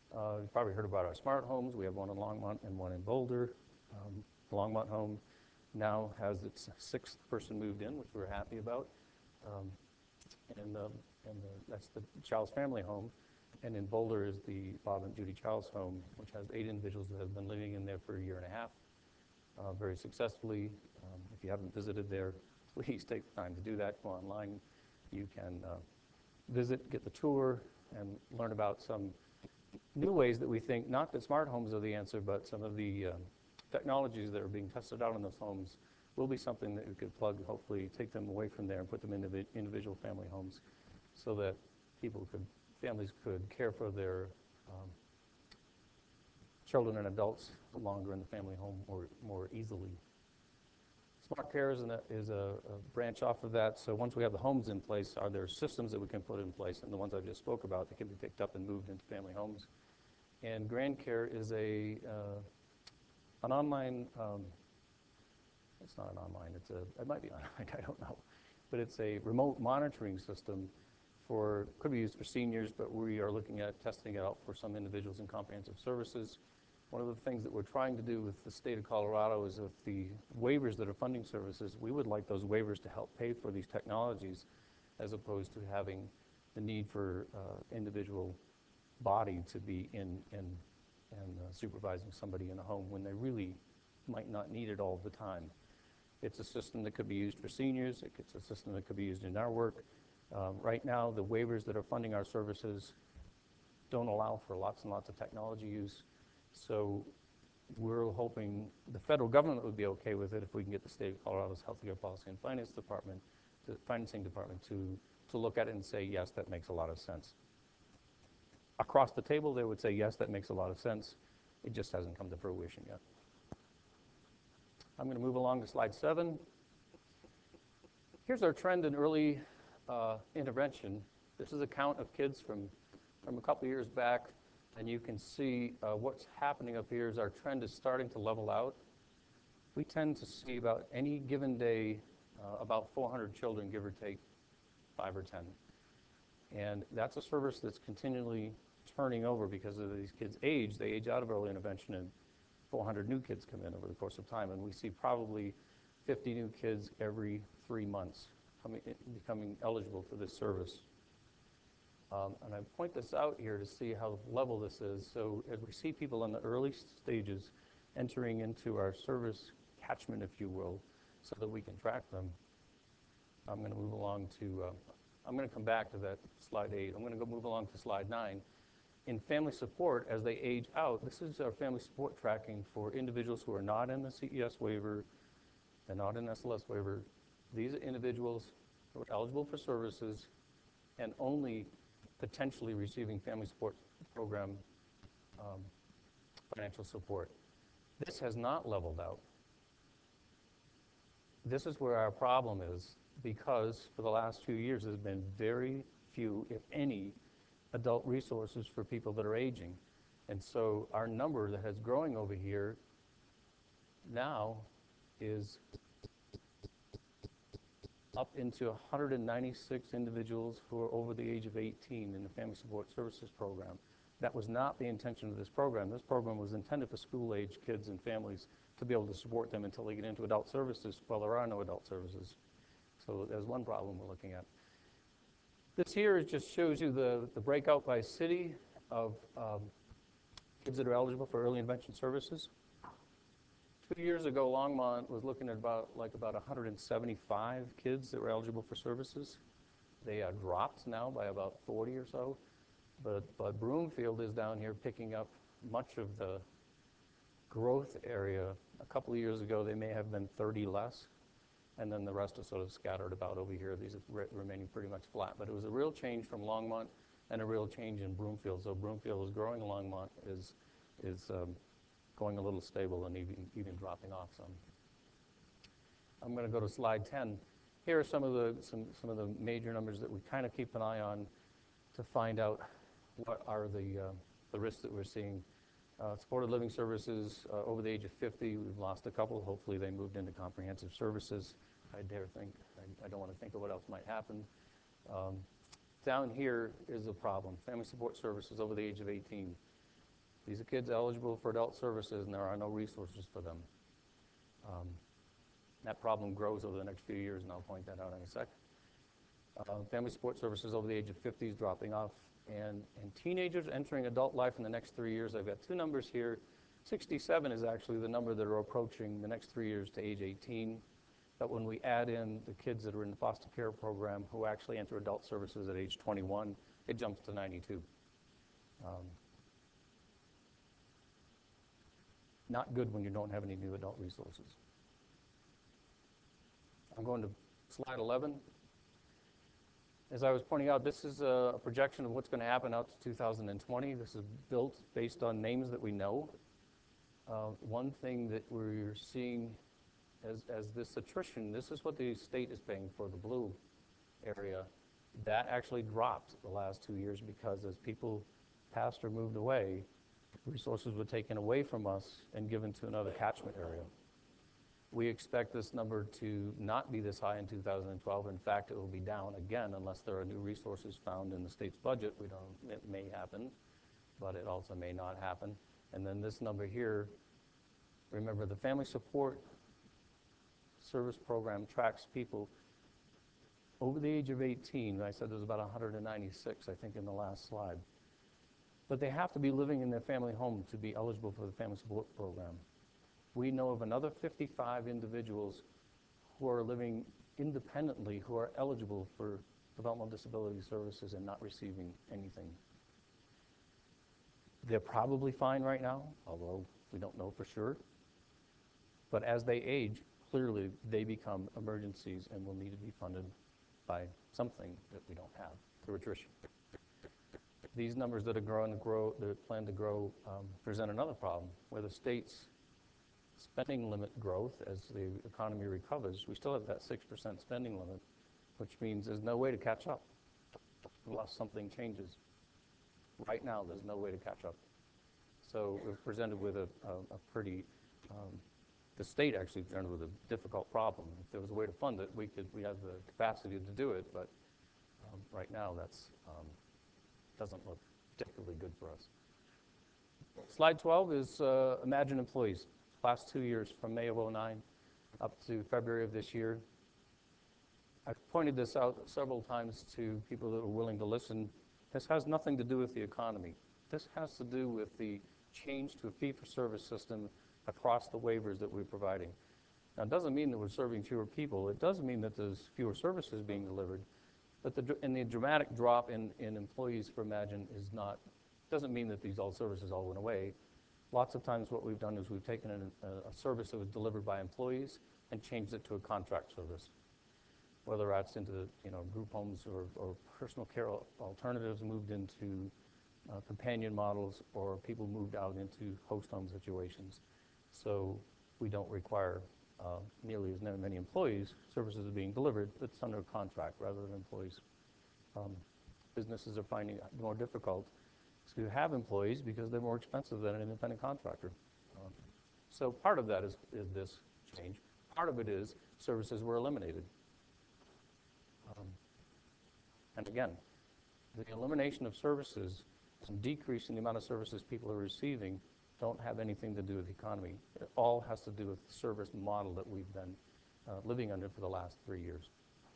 Uh, you've probably heard about our smart homes. We have one in Longmont and one in Boulder. Um, Longmont home now has its sixth person moved in, which we're happy about. Um, and uh, and the, that's the Childs family home. And in Boulder is the Bob and Judy Childs home, which has eight individuals that have been living in there for a year and a half, uh, very successfully. Um, if you haven't visited there, please take the time to do that. Go online. You can uh, visit, get the tour, and learn about some new ways that we think, not that smart homes are the answer, but some of the uh, technologies that are being tested out in those homes will be something that we could plug, hopefully take them away from there and put them in the individual family homes so that people could, families could care for their um, children and adults longer in the family home more, more easily. Smart Care is, an, is a, a branch off of that. So once we have the homes in place, are there systems that we can put in place? And the ones I just spoke about that can be picked up and moved into family homes. And Grand Care is a uh, an online. Um, it's not an online. It's a. It might be online. I don't know, but it's a remote monitoring system for could be used for seniors, but we are looking at testing it out for some individuals in comprehensive services. One of the things that we're trying to do with the state of Colorado is with the waivers that are funding services, we would like those waivers to help pay for these technologies as opposed to having the need for uh, individual body to be in, in and uh, supervising somebody in a home when they really might not need it all the time. It's a system that could be used for seniors. It's a system that could be used in our work. Um, right now, the waivers that are funding our services don't allow for lots and lots of technology use. So we're hoping the federal government would be okay with it if we can get the state of Colorado's Healthcare Policy and Finance Department, the financing department, to, to look at it and say, yes, that makes a lot of sense. Across the table, they would say, yes, that makes a lot of sense. It just hasn't come to fruition yet. I'm going to move along to slide seven. Here's our trend in early uh, intervention. This is a count of kids from, from a couple years back, and you can see uh, what's happening up here is our trend is starting to level out. We tend to see about any given day uh, about four hundred children, give or take five or ten. And that's a service that's continually turning over because of these kids' age. They age out of early intervention, and four hundred new kids come in over the course of time. And we see probably fifty new kids every three months coming, becoming eligible for this service. Um, and I point this out here to see how level this is. So as we see people in the early stages entering into our service catchment, if you will, so that we can track them, I'm going to move along to, uh, I'm going to come back to that slide eight. I'm going to go move along to slide nine. In family support, as they age out, this is our family support tracking for individuals who are not in the C E S waiver, they're not in S L S waiver. These are individuals who are eligible for services and only potentially receiving family support program um, financial support. This has not leveled out. This is where our problem is, because for the last few years there's been very few, if any, adult resources for people that are aging. And so our number that is growing over here now is up into one hundred ninety-six individuals who are over the age of eighteen in the Family Support Services Program. That was not the intention of this program. This program was intended for school-age kids and families to be able to support them until they get into adult services. Well, there are no adult services. So there's one problem we're looking at. This here just shows you the, the breakout by city of um, kids that are eligible for early intervention services. Two years ago, Longmont was looking at about like about one hundred seventy-five kids that were eligible for services. They are dropped now by about forty or so, but, but Broomfield is down here picking up much of the growth area. A couple of years ago, they may have been thirty less, and then the rest are sort of scattered about over here. These are re remaining pretty much flat, but it was a real change from Longmont and a real change in Broomfield. So Broomfield is growing, Longmont is, is um, going a little stable and even, even dropping off some. I'm going to go to slide ten. Here are some of the some, some of the major numbers that we kind of keep an eye on to find out what are the uh, the risks that we're seeing. Uh, supported living services uh, over the age of fifty, we've lost a couple. Hopefully they moved into comprehensive services. I dare think, I, I don't want to think of what else might happen. Um, down here is a problem. Family support services over the age of eighteen. These are kids eligible for adult services, and there are no resources for them. Um, that problem grows over the next few years, and I'll point that out in a sec. Uh, family support services over the age of fifty is dropping off, and, and teenagers entering adult life in the next three years. I've got two numbers here. sixty-seven is actually the number that are approaching the next three years to age eighteen. But when we add in the kids that are in the foster care program who actually enter adult services at age twenty-one, it jumps to ninety-two. Um, not good when you don't have any new adult resources. I'm going to slide eleven. As I was pointing out, this is a projection of what's going to happen out to two thousand twenty. This is built based on names that we know. Uh, one thing that we're seeing as, as this attrition, this is what the state is paying for the blue area. That actually dropped the last two years because as people passed or moved away, resources were taken away from us and given to another catchment area. We expect this number to not be this high in two thousand twelve. In fact, it will be down again unless there are new resources found in the state's budget. We don't, it may happen, but it also may not happen. And then this number here, remember the family support service program tracks people over the age of eighteen. I said there's about one hundred ninety-six, I think, in the last slide. But they have to be living in their family home to be eligible for the family support program. We know of another fifty-five individuals who are living independently who are eligible for developmental disability services and not receiving anything. They're probably fine right now, although we don't know for sure. But as they age, clearly they become emergencies and will need to be funded by something that we don't have through attrition. These numbers that are growing to grow, that plan to grow, um, present another problem where the state's spending limit growth as the economy recovers. We still have that six percent spending limit, which means there's no way to catch up unless something changes. Right now, there's no way to catch up. So we're presented with a, a, a pretty, um, the state actually presented with a difficult problem. If there was a way to fund it, we could, we have the capacity to do it, but um, right now that's, um, doesn't look particularly good for us. Slide twelve is uh, Imagine employees. Last two years, from May of oh nine up to February of this year. I've pointed this out several times to people that are willing to listen. This has nothing to do with the economy. This has to do with the change to a fee-for-service system across the waivers that we're providing. Now, it doesn't mean that we're serving fewer people. It does mean that there's fewer services being delivered. But the, and the dramatic drop in, in employees for Imagine is not, doesn't mean that these all services all went away. Lots of times what we've done is we've taken an, a, a service that was delivered by employees and changed it to a contract service. Whether that's into you know, group homes or, or personal care alternatives moved into uh, companion models, or people moved out into host home situations. So we don't require uh, nearly as many employees. Services are being delivered, but it's under a contract rather than employees. Um, businesses are finding it more difficult to have employees because they're more expensive than an independent contractor. Uh, so part of that is, is this change. Part of it is services were eliminated. Um, and again, the elimination of services and decrease in the amount of services people are receiving don't have anything to do with the economy. It all has to do with the service model that we've been uh, living under for the last three years.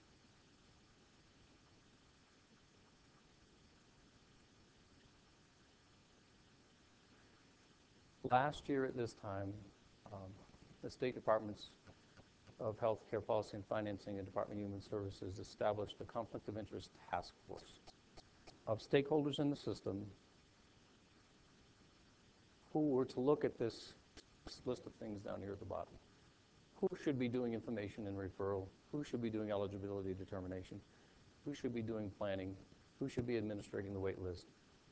Last year at this time, um, the State Department's of Healthcare Policy and Financing and Department of Human Services established a conflict of interest task force of stakeholders in the system who were to look at this list of things down here at the bottom. Who should be doing information and referral? Who should be doing eligibility determination? Who should be doing planning? Who should be administrating the wait list?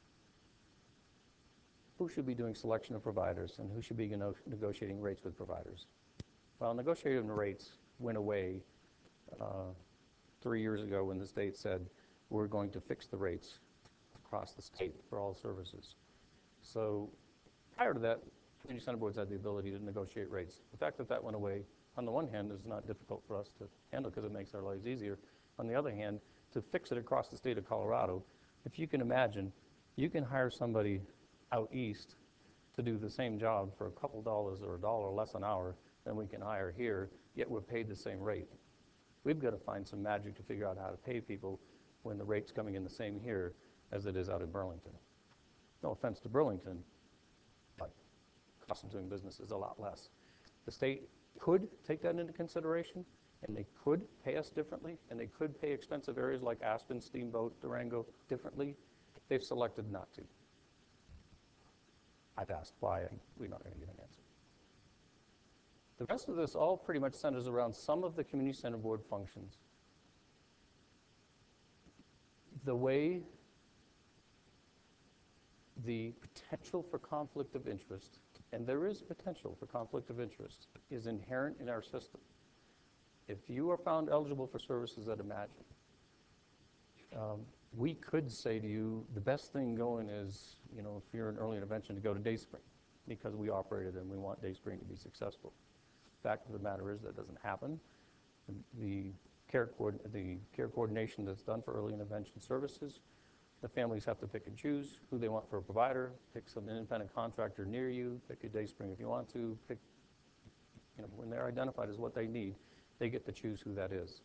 Who should be doing selection of providers, and who should be negotiating rates with providers? Well, negotiating rates went away uh, three years ago when the state said we're going to fix the rates across the state for all services. So prior to that, community center boards had the ability to negotiate rates. The fact that that went away, on the one hand, is not difficult for us to handle because it makes our lives easier. On the other hand, to fix it across the state of Colorado, if you can imagine, you can hire somebody out east to do the same job for a couple dollars or a dollar less an hour than we can hire here, yet we're paid the same rate. We've got to find some magic to figure out how to pay people when the rate's coming in the same here as it is out in Burlington. No offense to Burlington, but cost of doing business is a lot less. The state could take that into consideration, and they could pay us differently, and they could pay expensive areas like Aspen, Steamboat, Durango differently. They've selected not to. I've asked why, and we're not going to get an answer. The rest of this all pretty much centers around some of the community center board functions. The way the potential for conflict of interest, and there is potential for conflict of interest, is inherent in our system. If you are found eligible for services at Imagine, um, we could say to you, the best thing going is, you know, if you're in early intervention, to go to Dayspring, because we operated and we want Dayspring to be successful. Fact of the matter is that doesn't happen. The, the, care, the care coordination that's done for early intervention services, the families have to pick and choose who they want for a provider, pick some independent contractor near you, pick a Dayspring if you want to, pick, you know, when they're identified as what they need, they get to choose who that is.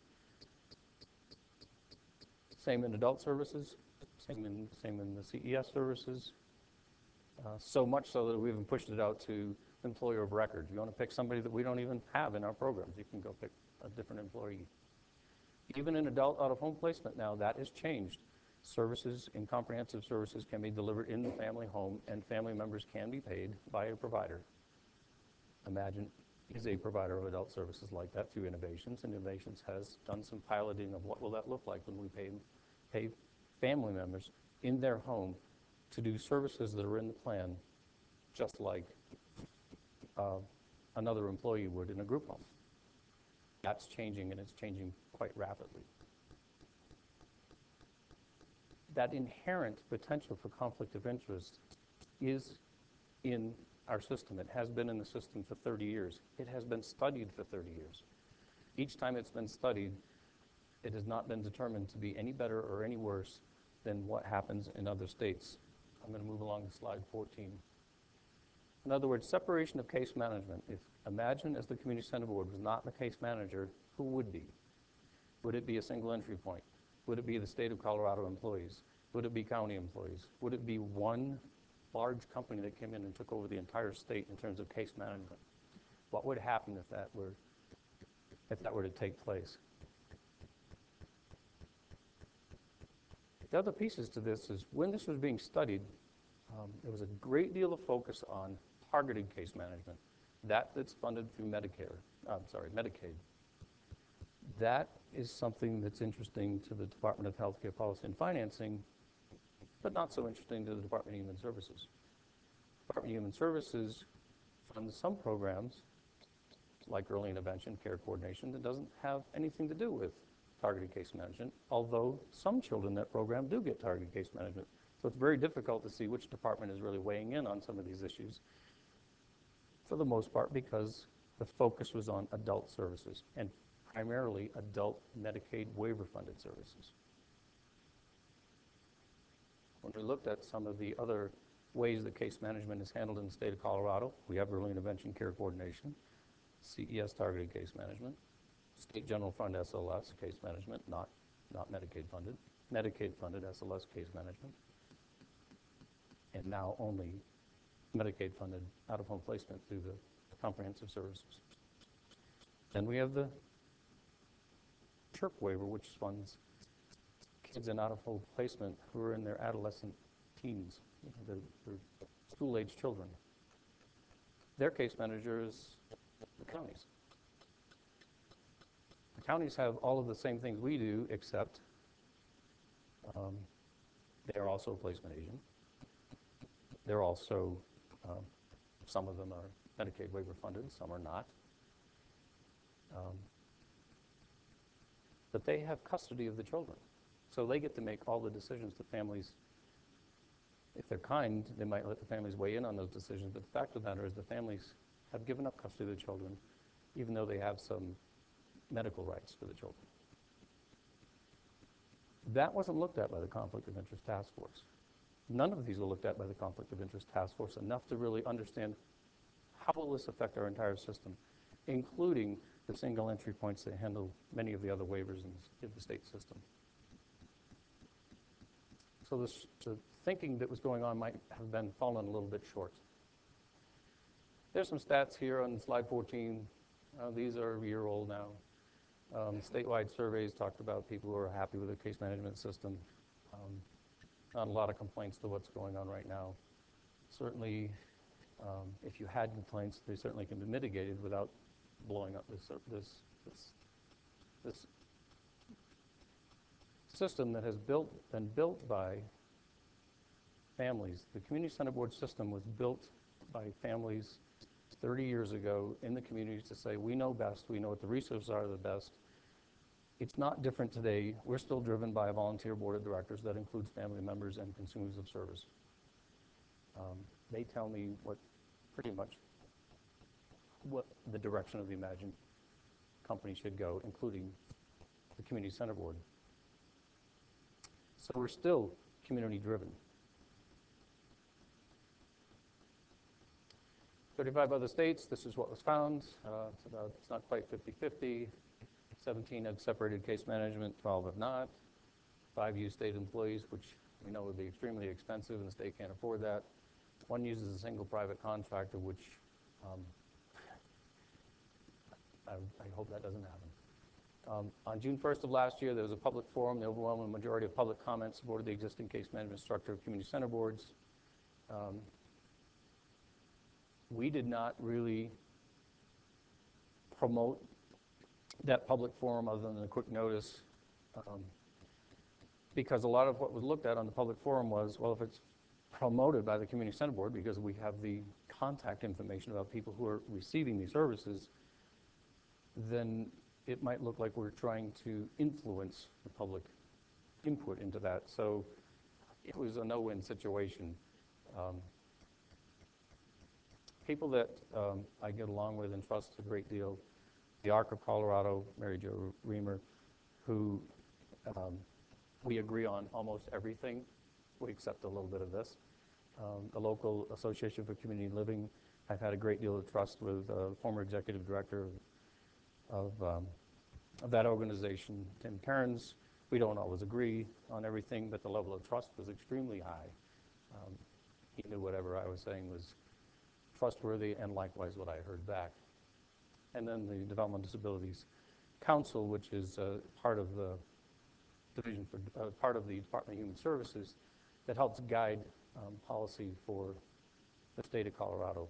Same in adult services, same in, same in the C E S services, uh, so much so that we even pushed it out to employer of record. You want to pick somebody that we don't even have in our programs, you can go pick a different employee. Even in adult out-of-home placement now, that has changed. Services and comprehensive services can be delivered in the family home, and family members can be paid by a provider. Imagine is a provider of adult services like that through Innovations, and Innovations has done some piloting of what will that look like when we pay, pay family members in their home to do services that are in the plan, just like uh, another employee would in a group home. That's changing, and it's changing quite rapidly. That inherent potential for conflict of interest is in our system. It has been in the system for thirty years. It has been studied for thirty years. Each time it's been studied, it has not been determined to be any better or any worse than what happens in other states. I'm going to move along to slide fourteen. In other words, separation of case management. If Imagine as the community center board was not the case manager, who would be? Would it be a single entry point? Would it be the state of Colorado employees? Would it be county employees? Would it be one large company that came in and took over the entire state in terms of case management? What would happen if that were, if that were to take place? The other pieces to this is when this was being studied, um, there was a great deal of focus on targeted case management. That that's funded through Medicare, I'm sorry, Medicaid. That is something that's interesting to the Department of Healthcare Policy and Financing, but not so interesting to the Department of Human Services. Department of Human Services funds some programs, like early intervention, care coordination, that doesn't have anything to do with targeted case management, although some children in that program do get targeted case management. So it's very difficult to see which department is really weighing in on some of these issues, for the most part because the focus was on adult services and primarily adult Medicaid waiver-funded services. When we looked at some of the other ways that case management is handled in the state of Colorado, we have early intervention care coordination, C E S targeted case management, state general fund S L S case management, not, not Medicaid funded, Medicaid funded S L S case management, and now only Medicaid funded out-of-home placement through the comprehensive services. Then we have the CHIRP waiver, which funds kids in out-of-home placement who are in their adolescent teens, you know, they're, they're school-age children. Their case manager is the counties. The counties have all of the same things we do, except um, they're also a placement agent. They're also, um, some of them are Medicaid waiver funded, some are not. Um, but they have custody of the children. So they get to make all the decisions. The families, if they're kind, they might let the families weigh in on those decisions, but the fact of the matter is the families have given up custody of the children, even though they have some medical rights for the children. That wasn't looked at by the Conflict of Interest Task Force. None of these were looked at by the Conflict of Interest Task Force enough to really understand how will this affect our entire system, including the single entry points that handle many of the other waivers in in the state system. So this, the thinking that was going on might have been fallen a little bit short. There's some stats here on slide fourteen. Uh, these are a year old now. Um, statewide surveys talked about people who are happy with the case management system. Um, not a lot of complaints to what's going on right now. Certainly, um, if you had complaints, they certainly can be mitigated without blowing up this, this, this, this system that has built, been built by families. The community center board system was built by families thirty years ago in the communities to say, we know best, we know what the resources are the best. It's not different today. We're still driven by a volunteer board of directors that includes family members and consumers of service. Um, they tell me what pretty much what the direction of the Imagine company should go, including the community center board. So we're still community driven. thirty-five other states, this is what was found. Uh, it's, about, it's not quite fifty fifty. seventeen have separated case management, twelve have not. Five use state employees, which we know would be extremely expensive and the state can't afford that. One uses a single private contractor, which um, I, I hope that doesn't happen. Um, on June first of last year, there was a public forum. The overwhelming majority of public comments supported the existing case management structure of community center boards. Um, we did not really promote that public forum other than a quick notice, um, because a lot of what was looked at on the public forum was, well, if it's promoted by the community center board, because we have the contact information about people who are receiving these services, then it might look like we're trying to influence the public input into that. So it was a no-win situation. Um, people that um, I get along with and trust a great deal, the A R C of Colorado, Mary Jo Reamer, who um, we agree on almost everything. We accept a little bit of this. Um, the local Association for Community Living, I've had a great deal of trust with uh, former executive director of, of, um, of that organization, Tim Cairns. We don't always agree on everything, but the level of trust was extremely high. Um, he knew whatever I was saying was trustworthy, and likewise what I heard back. And then the Developmental Disabilities Council, which is uh, part of the division for uh, part of the Department of Human Services, that helps guide um, policy for the state of Colorado.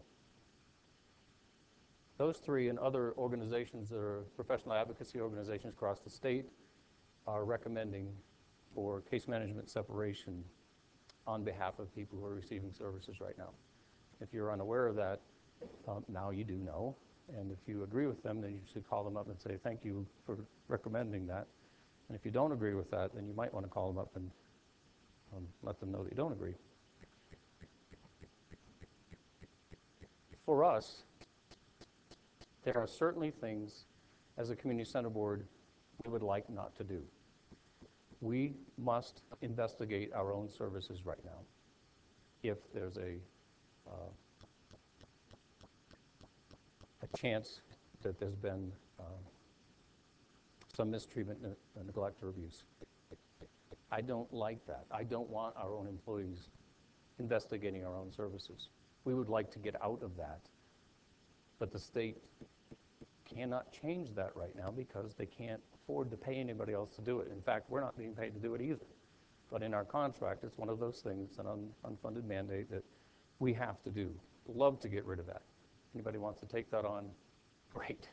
Those three and other organizations that are professional advocacy organizations across the state are recommending for case management separation on behalf of people who are receiving services right now. If you're unaware of that, um, now you do know. And if you agree with them, then you should call them up and say, thank you for recommending that. And if you don't agree with that, then you might want to call them up and um, let them know that you don't agree. For us, there are certainly things as a community center board we would like not to do. We must investigate our own services right now. If there's a uh, a chance that there's been uh, some mistreatment, ne- neglect, or abuse. I don't like that. I don't want our own employees investigating our own services. We would like to get out of that, but the state cannot change that right now because they can't afford to pay anybody else to do it. In fact, we're not being paid to do it either. But in our contract, it's one of those things, an un- unfunded mandate that we have to do. Love to get rid of that. Anybody wants to take that on? Great.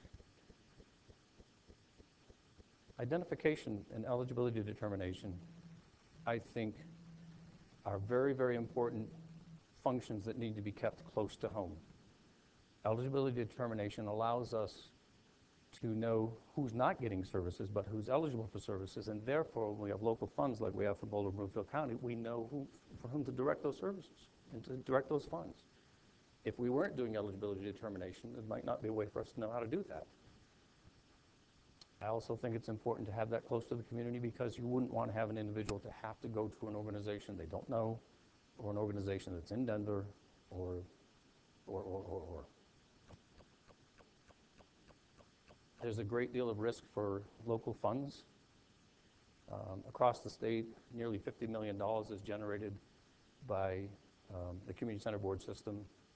Identification and eligibility determination, I think, are very, very important functions that need to be kept close to home. Eligibility determination allows us to know who's not getting services, but who's eligible for services, and therefore, when we have local funds like we have for Boulder Broomfield County, we know who, for whom to direct those services and to direct those funds. If we weren't doing eligibility determination, it might not be a way for us to know how to do that. I also think it's important to have that close to the community because you wouldn't want to have an individual to have to go to an organization they don't know or an organization that's in Denver or, or, or, or, or. There's a great deal of risk for local funds. Um, across the state, nearly fifty million dollars is generated by um, the community center board system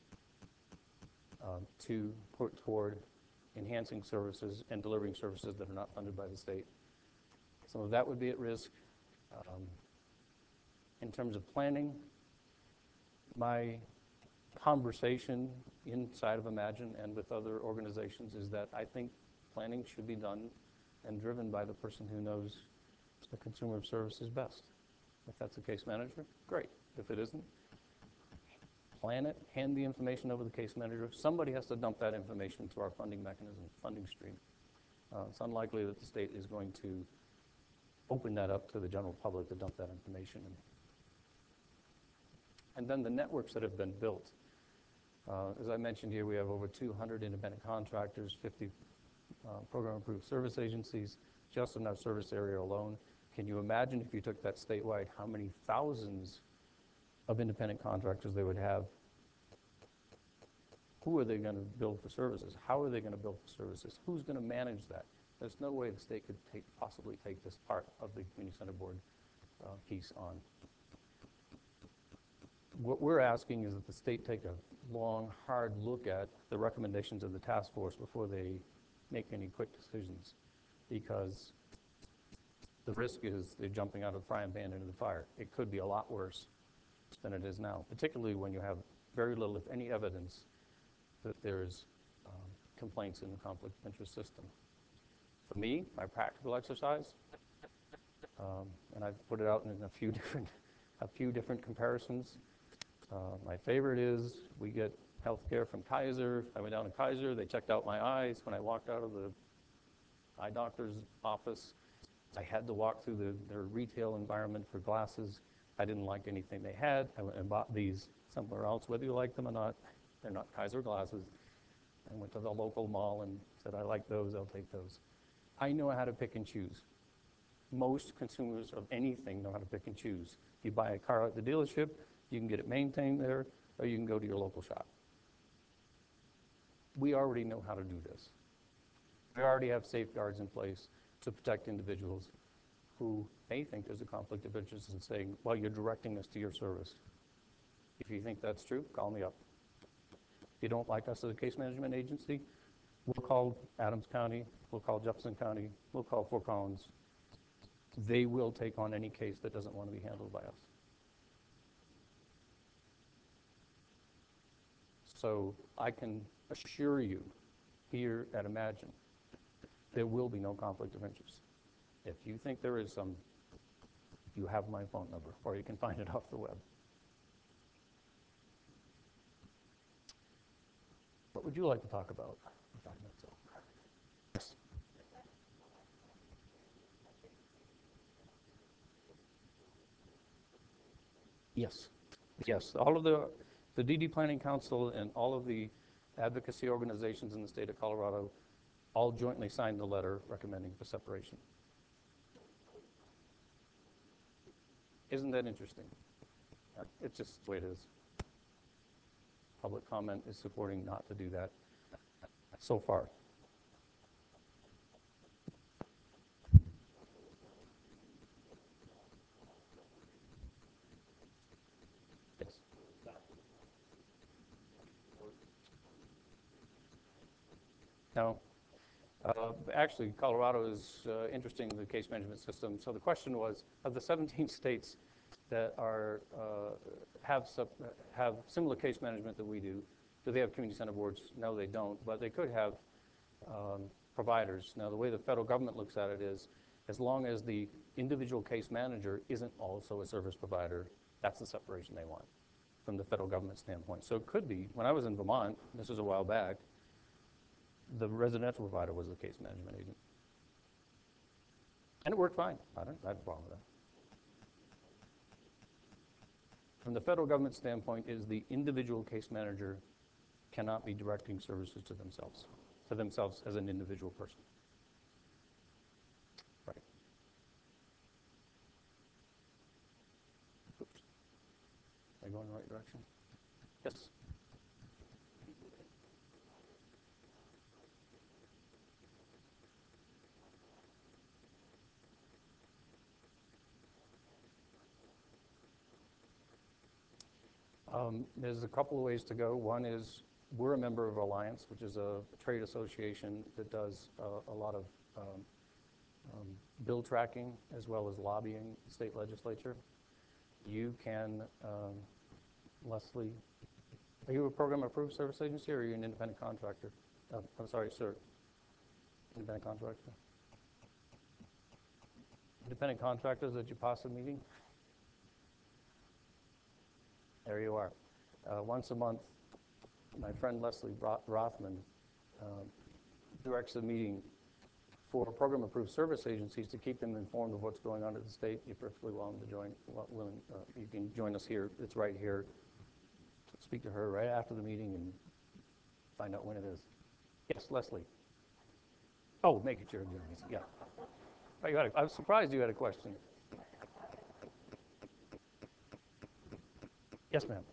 um, to put toward enhancing services and delivering services that are not funded by the state. Some of that would be at risk. Um, in terms of planning, my conversation inside of Imagine and with other organizations is that I think planning should be done and driven by the person who knows the consumer of services best. If that's a case manager, great. If it isn't, plan it, hand the information over to the case manager. Somebody has to dump that information into our funding mechanism, funding stream. Uh, it's unlikely that the state is going to open that up to the general public to dump that information in. And then the networks that have been built. Uh, as I mentioned here, we have over two hundred independent contractors, fifty uh, program-approved service agencies, just in our service area alone. Can you imagine if you took that statewide, how many thousands of independent contractors they would have? Who are they going to build for services? How are they going to build for services? Who's going to manage that? There's no way the state could take, possibly take this part of the community center board uh, piece on. What we're asking is that the state take a long, hard look at the recommendations of the task force before they make any quick decisions, because the risk is they're jumping out of the frying pan into the fire. It could be a lot worse than it is now, particularly when you have very little, if any, evidence that there's um, complaints in the conflict of interest system. For me, my practical exercise, um, and I've put it out in a few different, a few different comparisons. Uh, my favorite is we get health care from Kaiser. I went down to Kaiser. They checked out my eyes. When I walked out of the eye doctor's office, I had to walk through the, their retail environment for glasses. I didn't like anything they had. I went and bought these somewhere else, whether you like them or not. They're not Kaiser glasses. I went to the local mall and said, I like those, I'll take those. I know how to pick and choose. Most consumers of anything know how to pick and choose. You buy a car at the dealership, you can get it maintained there, or you can go to your local shop. We already know how to do this. We already have safeguards in place to protect individuals who may think there's a conflict of interest in saying, well, you're directing us to your service. If you think that's true, call me up. If you don't like us as a case management agency, we'll call Adams County, we'll call Jefferson County, we'll call Fort Collins. They will take on any case that doesn't want to be handled by us. So I can assure you here at Imagine, there will be no conflict of interest. If you think there is some, you have my phone number, or you can find it off the web. What would you like to talk about? Yes. Yes. Yes. All of the, the D D Planning Council and all of the advocacy organizations in the state of Colorado all jointly signed the letter recommending for separation. Isn't that interesting? It's just the way it is. Public comment is supporting not to do that so far. Yes. No. Uh, actually, Colorado is uh, interesting, the case management system. So the question was, of the seventeen states that are uh, have sub, have similar case management that we do, do they have community center boards? No, they don't, but they could have um, providers. Now, the way the federal government looks at it is, as long as the individual case manager isn't also a service provider, that's the separation they want from the federal government standpoint. So it could be, when I was in Vermont, this was a while back, the residential provider was the case management agent. And it worked fine. I don't I have a problem with that. From the federal government standpoint, is the individual case manager cannot be directing services to themselves, to themselves as an individual person. Right. Oops. I going in the right direction. Yes? Um, there's a couple of ways to go. One is we're a member of Alliance, which is a trade association that does uh, a lot of um, um, bill tracking as well as lobbying the state legislature. You can, um, Leslie, are you a program approved service agency or are you an independent contractor? Uh, I'm sorry, sir. Independent contractor. Independent contractors at your P A S A meeting? There you are. Uh, once a month, my friend Leslie Rothman um, directs a meeting for program approved service agencies to keep them informed of what's going on at the state. You're perfectly welcome to join. Willing, uh, you can join us here. It's right here. Speak to her right after the meeting and find out when it is. Yes, Leslie. Oh, make it your exams. Yeah. Oh, you had a, I was surprised you had a question. Yes, ma'am.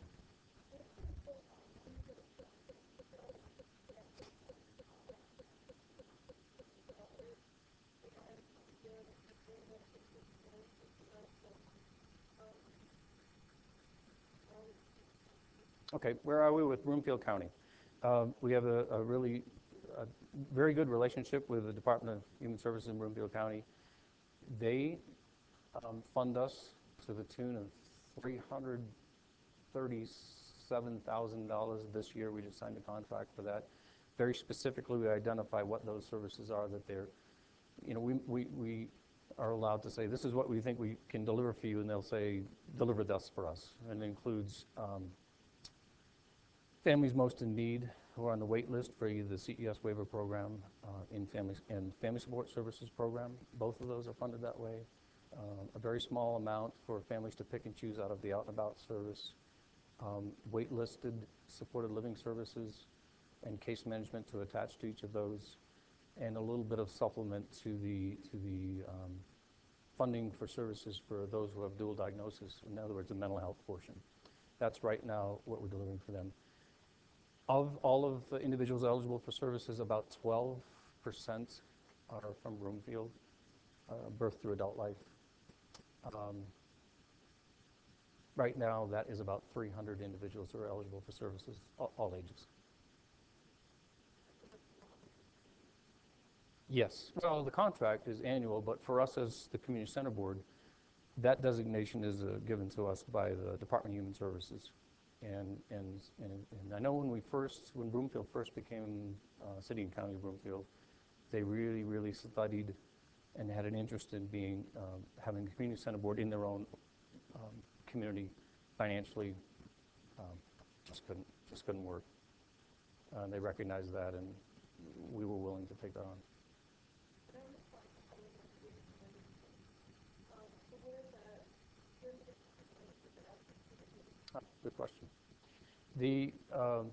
Okay, where are we with Broomfield County? Um, we have a, a really a very good relationship with the Department of Human Services in Broomfield County. They um, fund us to the tune of three hundred thirty-seven thousand dollars this year. We just signed a contract for that. Very specifically, we identify what those services are that they're, you know, we, we, we are allowed to say, this is what we think we can deliver for you, and they'll say, deliver this for us. And it includes um, families most in need who are on the wait list for either the C E S waiver program uh, in families and family support services program. Both of those are funded that way. Um, a very small amount for families to pick and choose out of the out and about service. Um, waitlisted supported living services and case management to attach to each of those, and a little bit of supplement to the to the um, funding for services for those who have dual diagnosis. In other words, the mental health portion. That's right now what we're delivering for them. Of all of the individuals eligible for services, about twelve percent are from Broomfield, uh, birth through adult life. Um, right now, that is about three hundred individuals who are eligible for services, all, all ages. Yes. Well, the contract is annual, but for us as the Community Center Board, that designation is uh, given to us by the Department of Human Services. And, and, and, and I know when we first, when Broomfield first became uh, City and County of Broomfield, they really, really studied and had an interest in being, um, having the Community Center Board in their own um, community financially. Um, just couldn't, just couldn't work. Uh, they recognized that, and we were willing to take that on. Ah, good question. The um,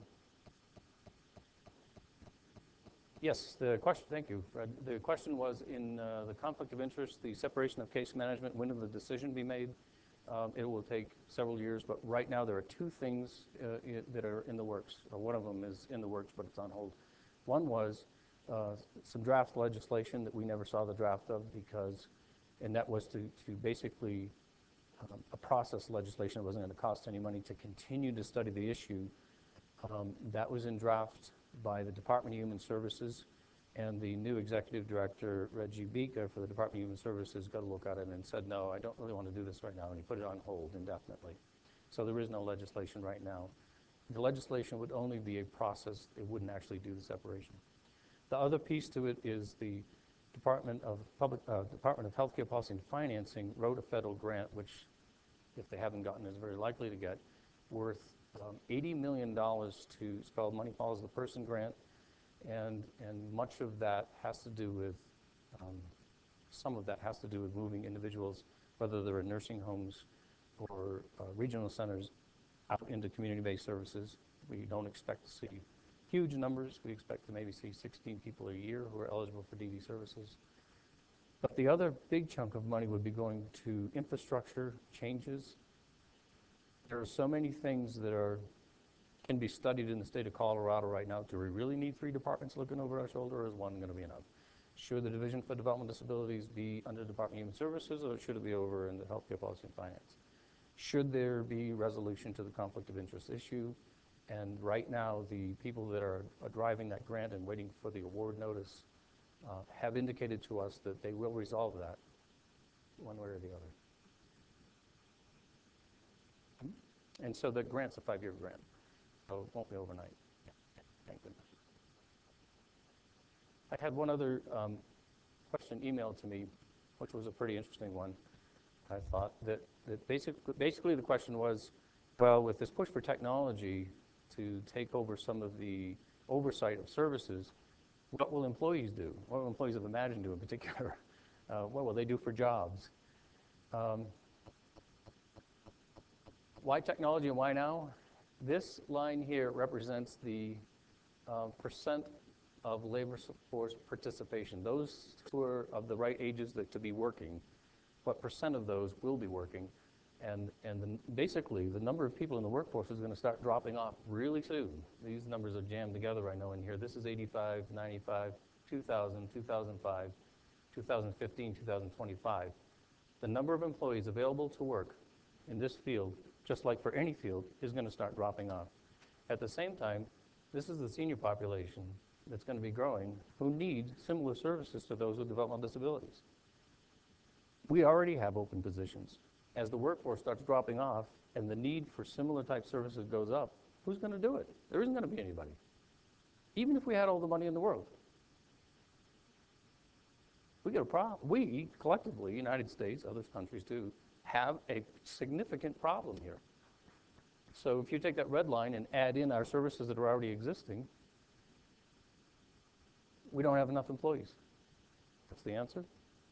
yes, the question. Thank you, Fred. The question was in uh, the conflict of interest, the separation of case management. When will the decision be made? Um, it will take several years, but right now there are two things uh, I- that are in the works. Or one of them is in the works, but it's on hold. One was uh, some draft legislation that we never saw the draft of because, and that was to to basically um, a process legislation that wasn't going to cost any money to continue to study the issue. Um, that was in draft by the Department of Human Services, and the new executive director, Reggie Bika, for the Department of Human Services, got a look at it and said, no, I don't really want to do this right now, and he put it on hold indefinitely. So there is no legislation right now. The legislation would only be a process. It wouldn't actually do the separation. The other piece to it is the Department of Public, uh, Department of Healthcare Policy and Financing wrote a federal grant, which, if they haven't gotten, is very likely to get, worth um, eighty million dollars to, it's called Money Follows the Person grant, and, and much of that has to do with, um, some of that has to do with moving individuals, whether they're in nursing homes or uh, regional centers, out into community-based services. We don't expect to see huge numbers. We expect to maybe see sixteen people a year who are eligible for D D services. But the other big chunk of money would be going to infrastructure changes There are so many things that are can be studied in the state of Colorado right now. Do we really need three departments looking over our shoulder, or is one going to be enough? Should the Division for Development Disabilities be under the Department of Human Services, or should it be over in the Healthcare Policy and Finance? Should there be resolution to the conflict of interest issue? And right now, the people that are, are driving that grant and waiting for the award notice uh, have indicated to us that they will resolve that one way or the other. And so the grant's a five-year grant, so it won't be overnight. Thank goodness. I had one other um, question emailed to me, which was a pretty interesting one. I thought that, that basic, basically the question was, well, with this push for technology to take over some of the oversight of services, what will employees do? What will employees of Imagine do in particular? Uh, what will they do for jobs? Um, Why technology and why now? This line here represents the uh, percent of labor force participation. Those who are of the right ages that to be working, what percent of those will be working? And, and the, basically, the number of people in the workforce is going to start dropping off really soon. These numbers are jammed together, I know, in here. This is eighty-five, ninety-five, two thousand, two thousand five, two thousand fifteen, two thousand twenty-five. The number of employees available to work in this field, just like for any field, is going to start dropping off. At the same time, this is the senior population that's going to be growing who need similar services to those with developmental disabilities. We already have open positions. As the workforce starts dropping off and the need for similar type services goes up, who's going to do it? There isn't going to be anybody, even if we had all the money in the world. We got a problem. We, collectively, United States, other countries too, have a significant problem here. So if you take that red line and add in our services that are already existing, we don't have enough employees. That's the answer.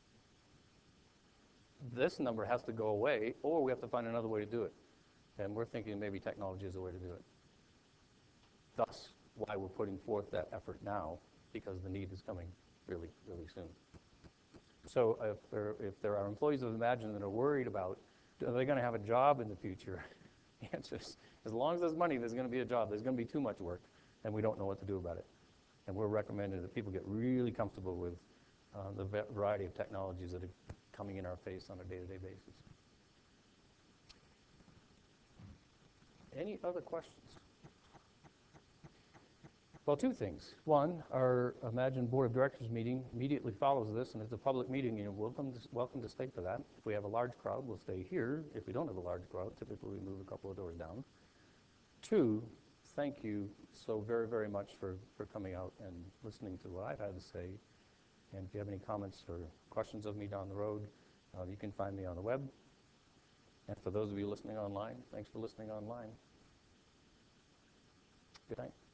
This number has to go away, or we have to find another way to do it. And we're thinking maybe technology is a way to do it. Thus, why we're putting forth that effort now, because the need is coming really, really soon. So if there, if there are employees of Imagine that are worried about, are they going to have a job in the future? The answer is, as long as there's money, there's going to be a job. There's going to be too much work, and we don't know what to do about it. And we're recommending that people get really comfortable with uh, the variety of technologies that are coming in our face on a day-to-day basis. Any other questions? Well, two things. One, our Imagine Board of Directors meeting immediately follows this, and it's a public meeting, and you're welcome to, welcome to stay for that. If we have a large crowd, we'll stay here. If we don't have a large crowd, typically we move a couple of doors down. Two, thank you so very, very much for, for coming out and listening to what I've had to say. And if you have any comments or questions of me down the road, uh, you can find me on the web. And for those of you listening online, thanks for listening online. Good night.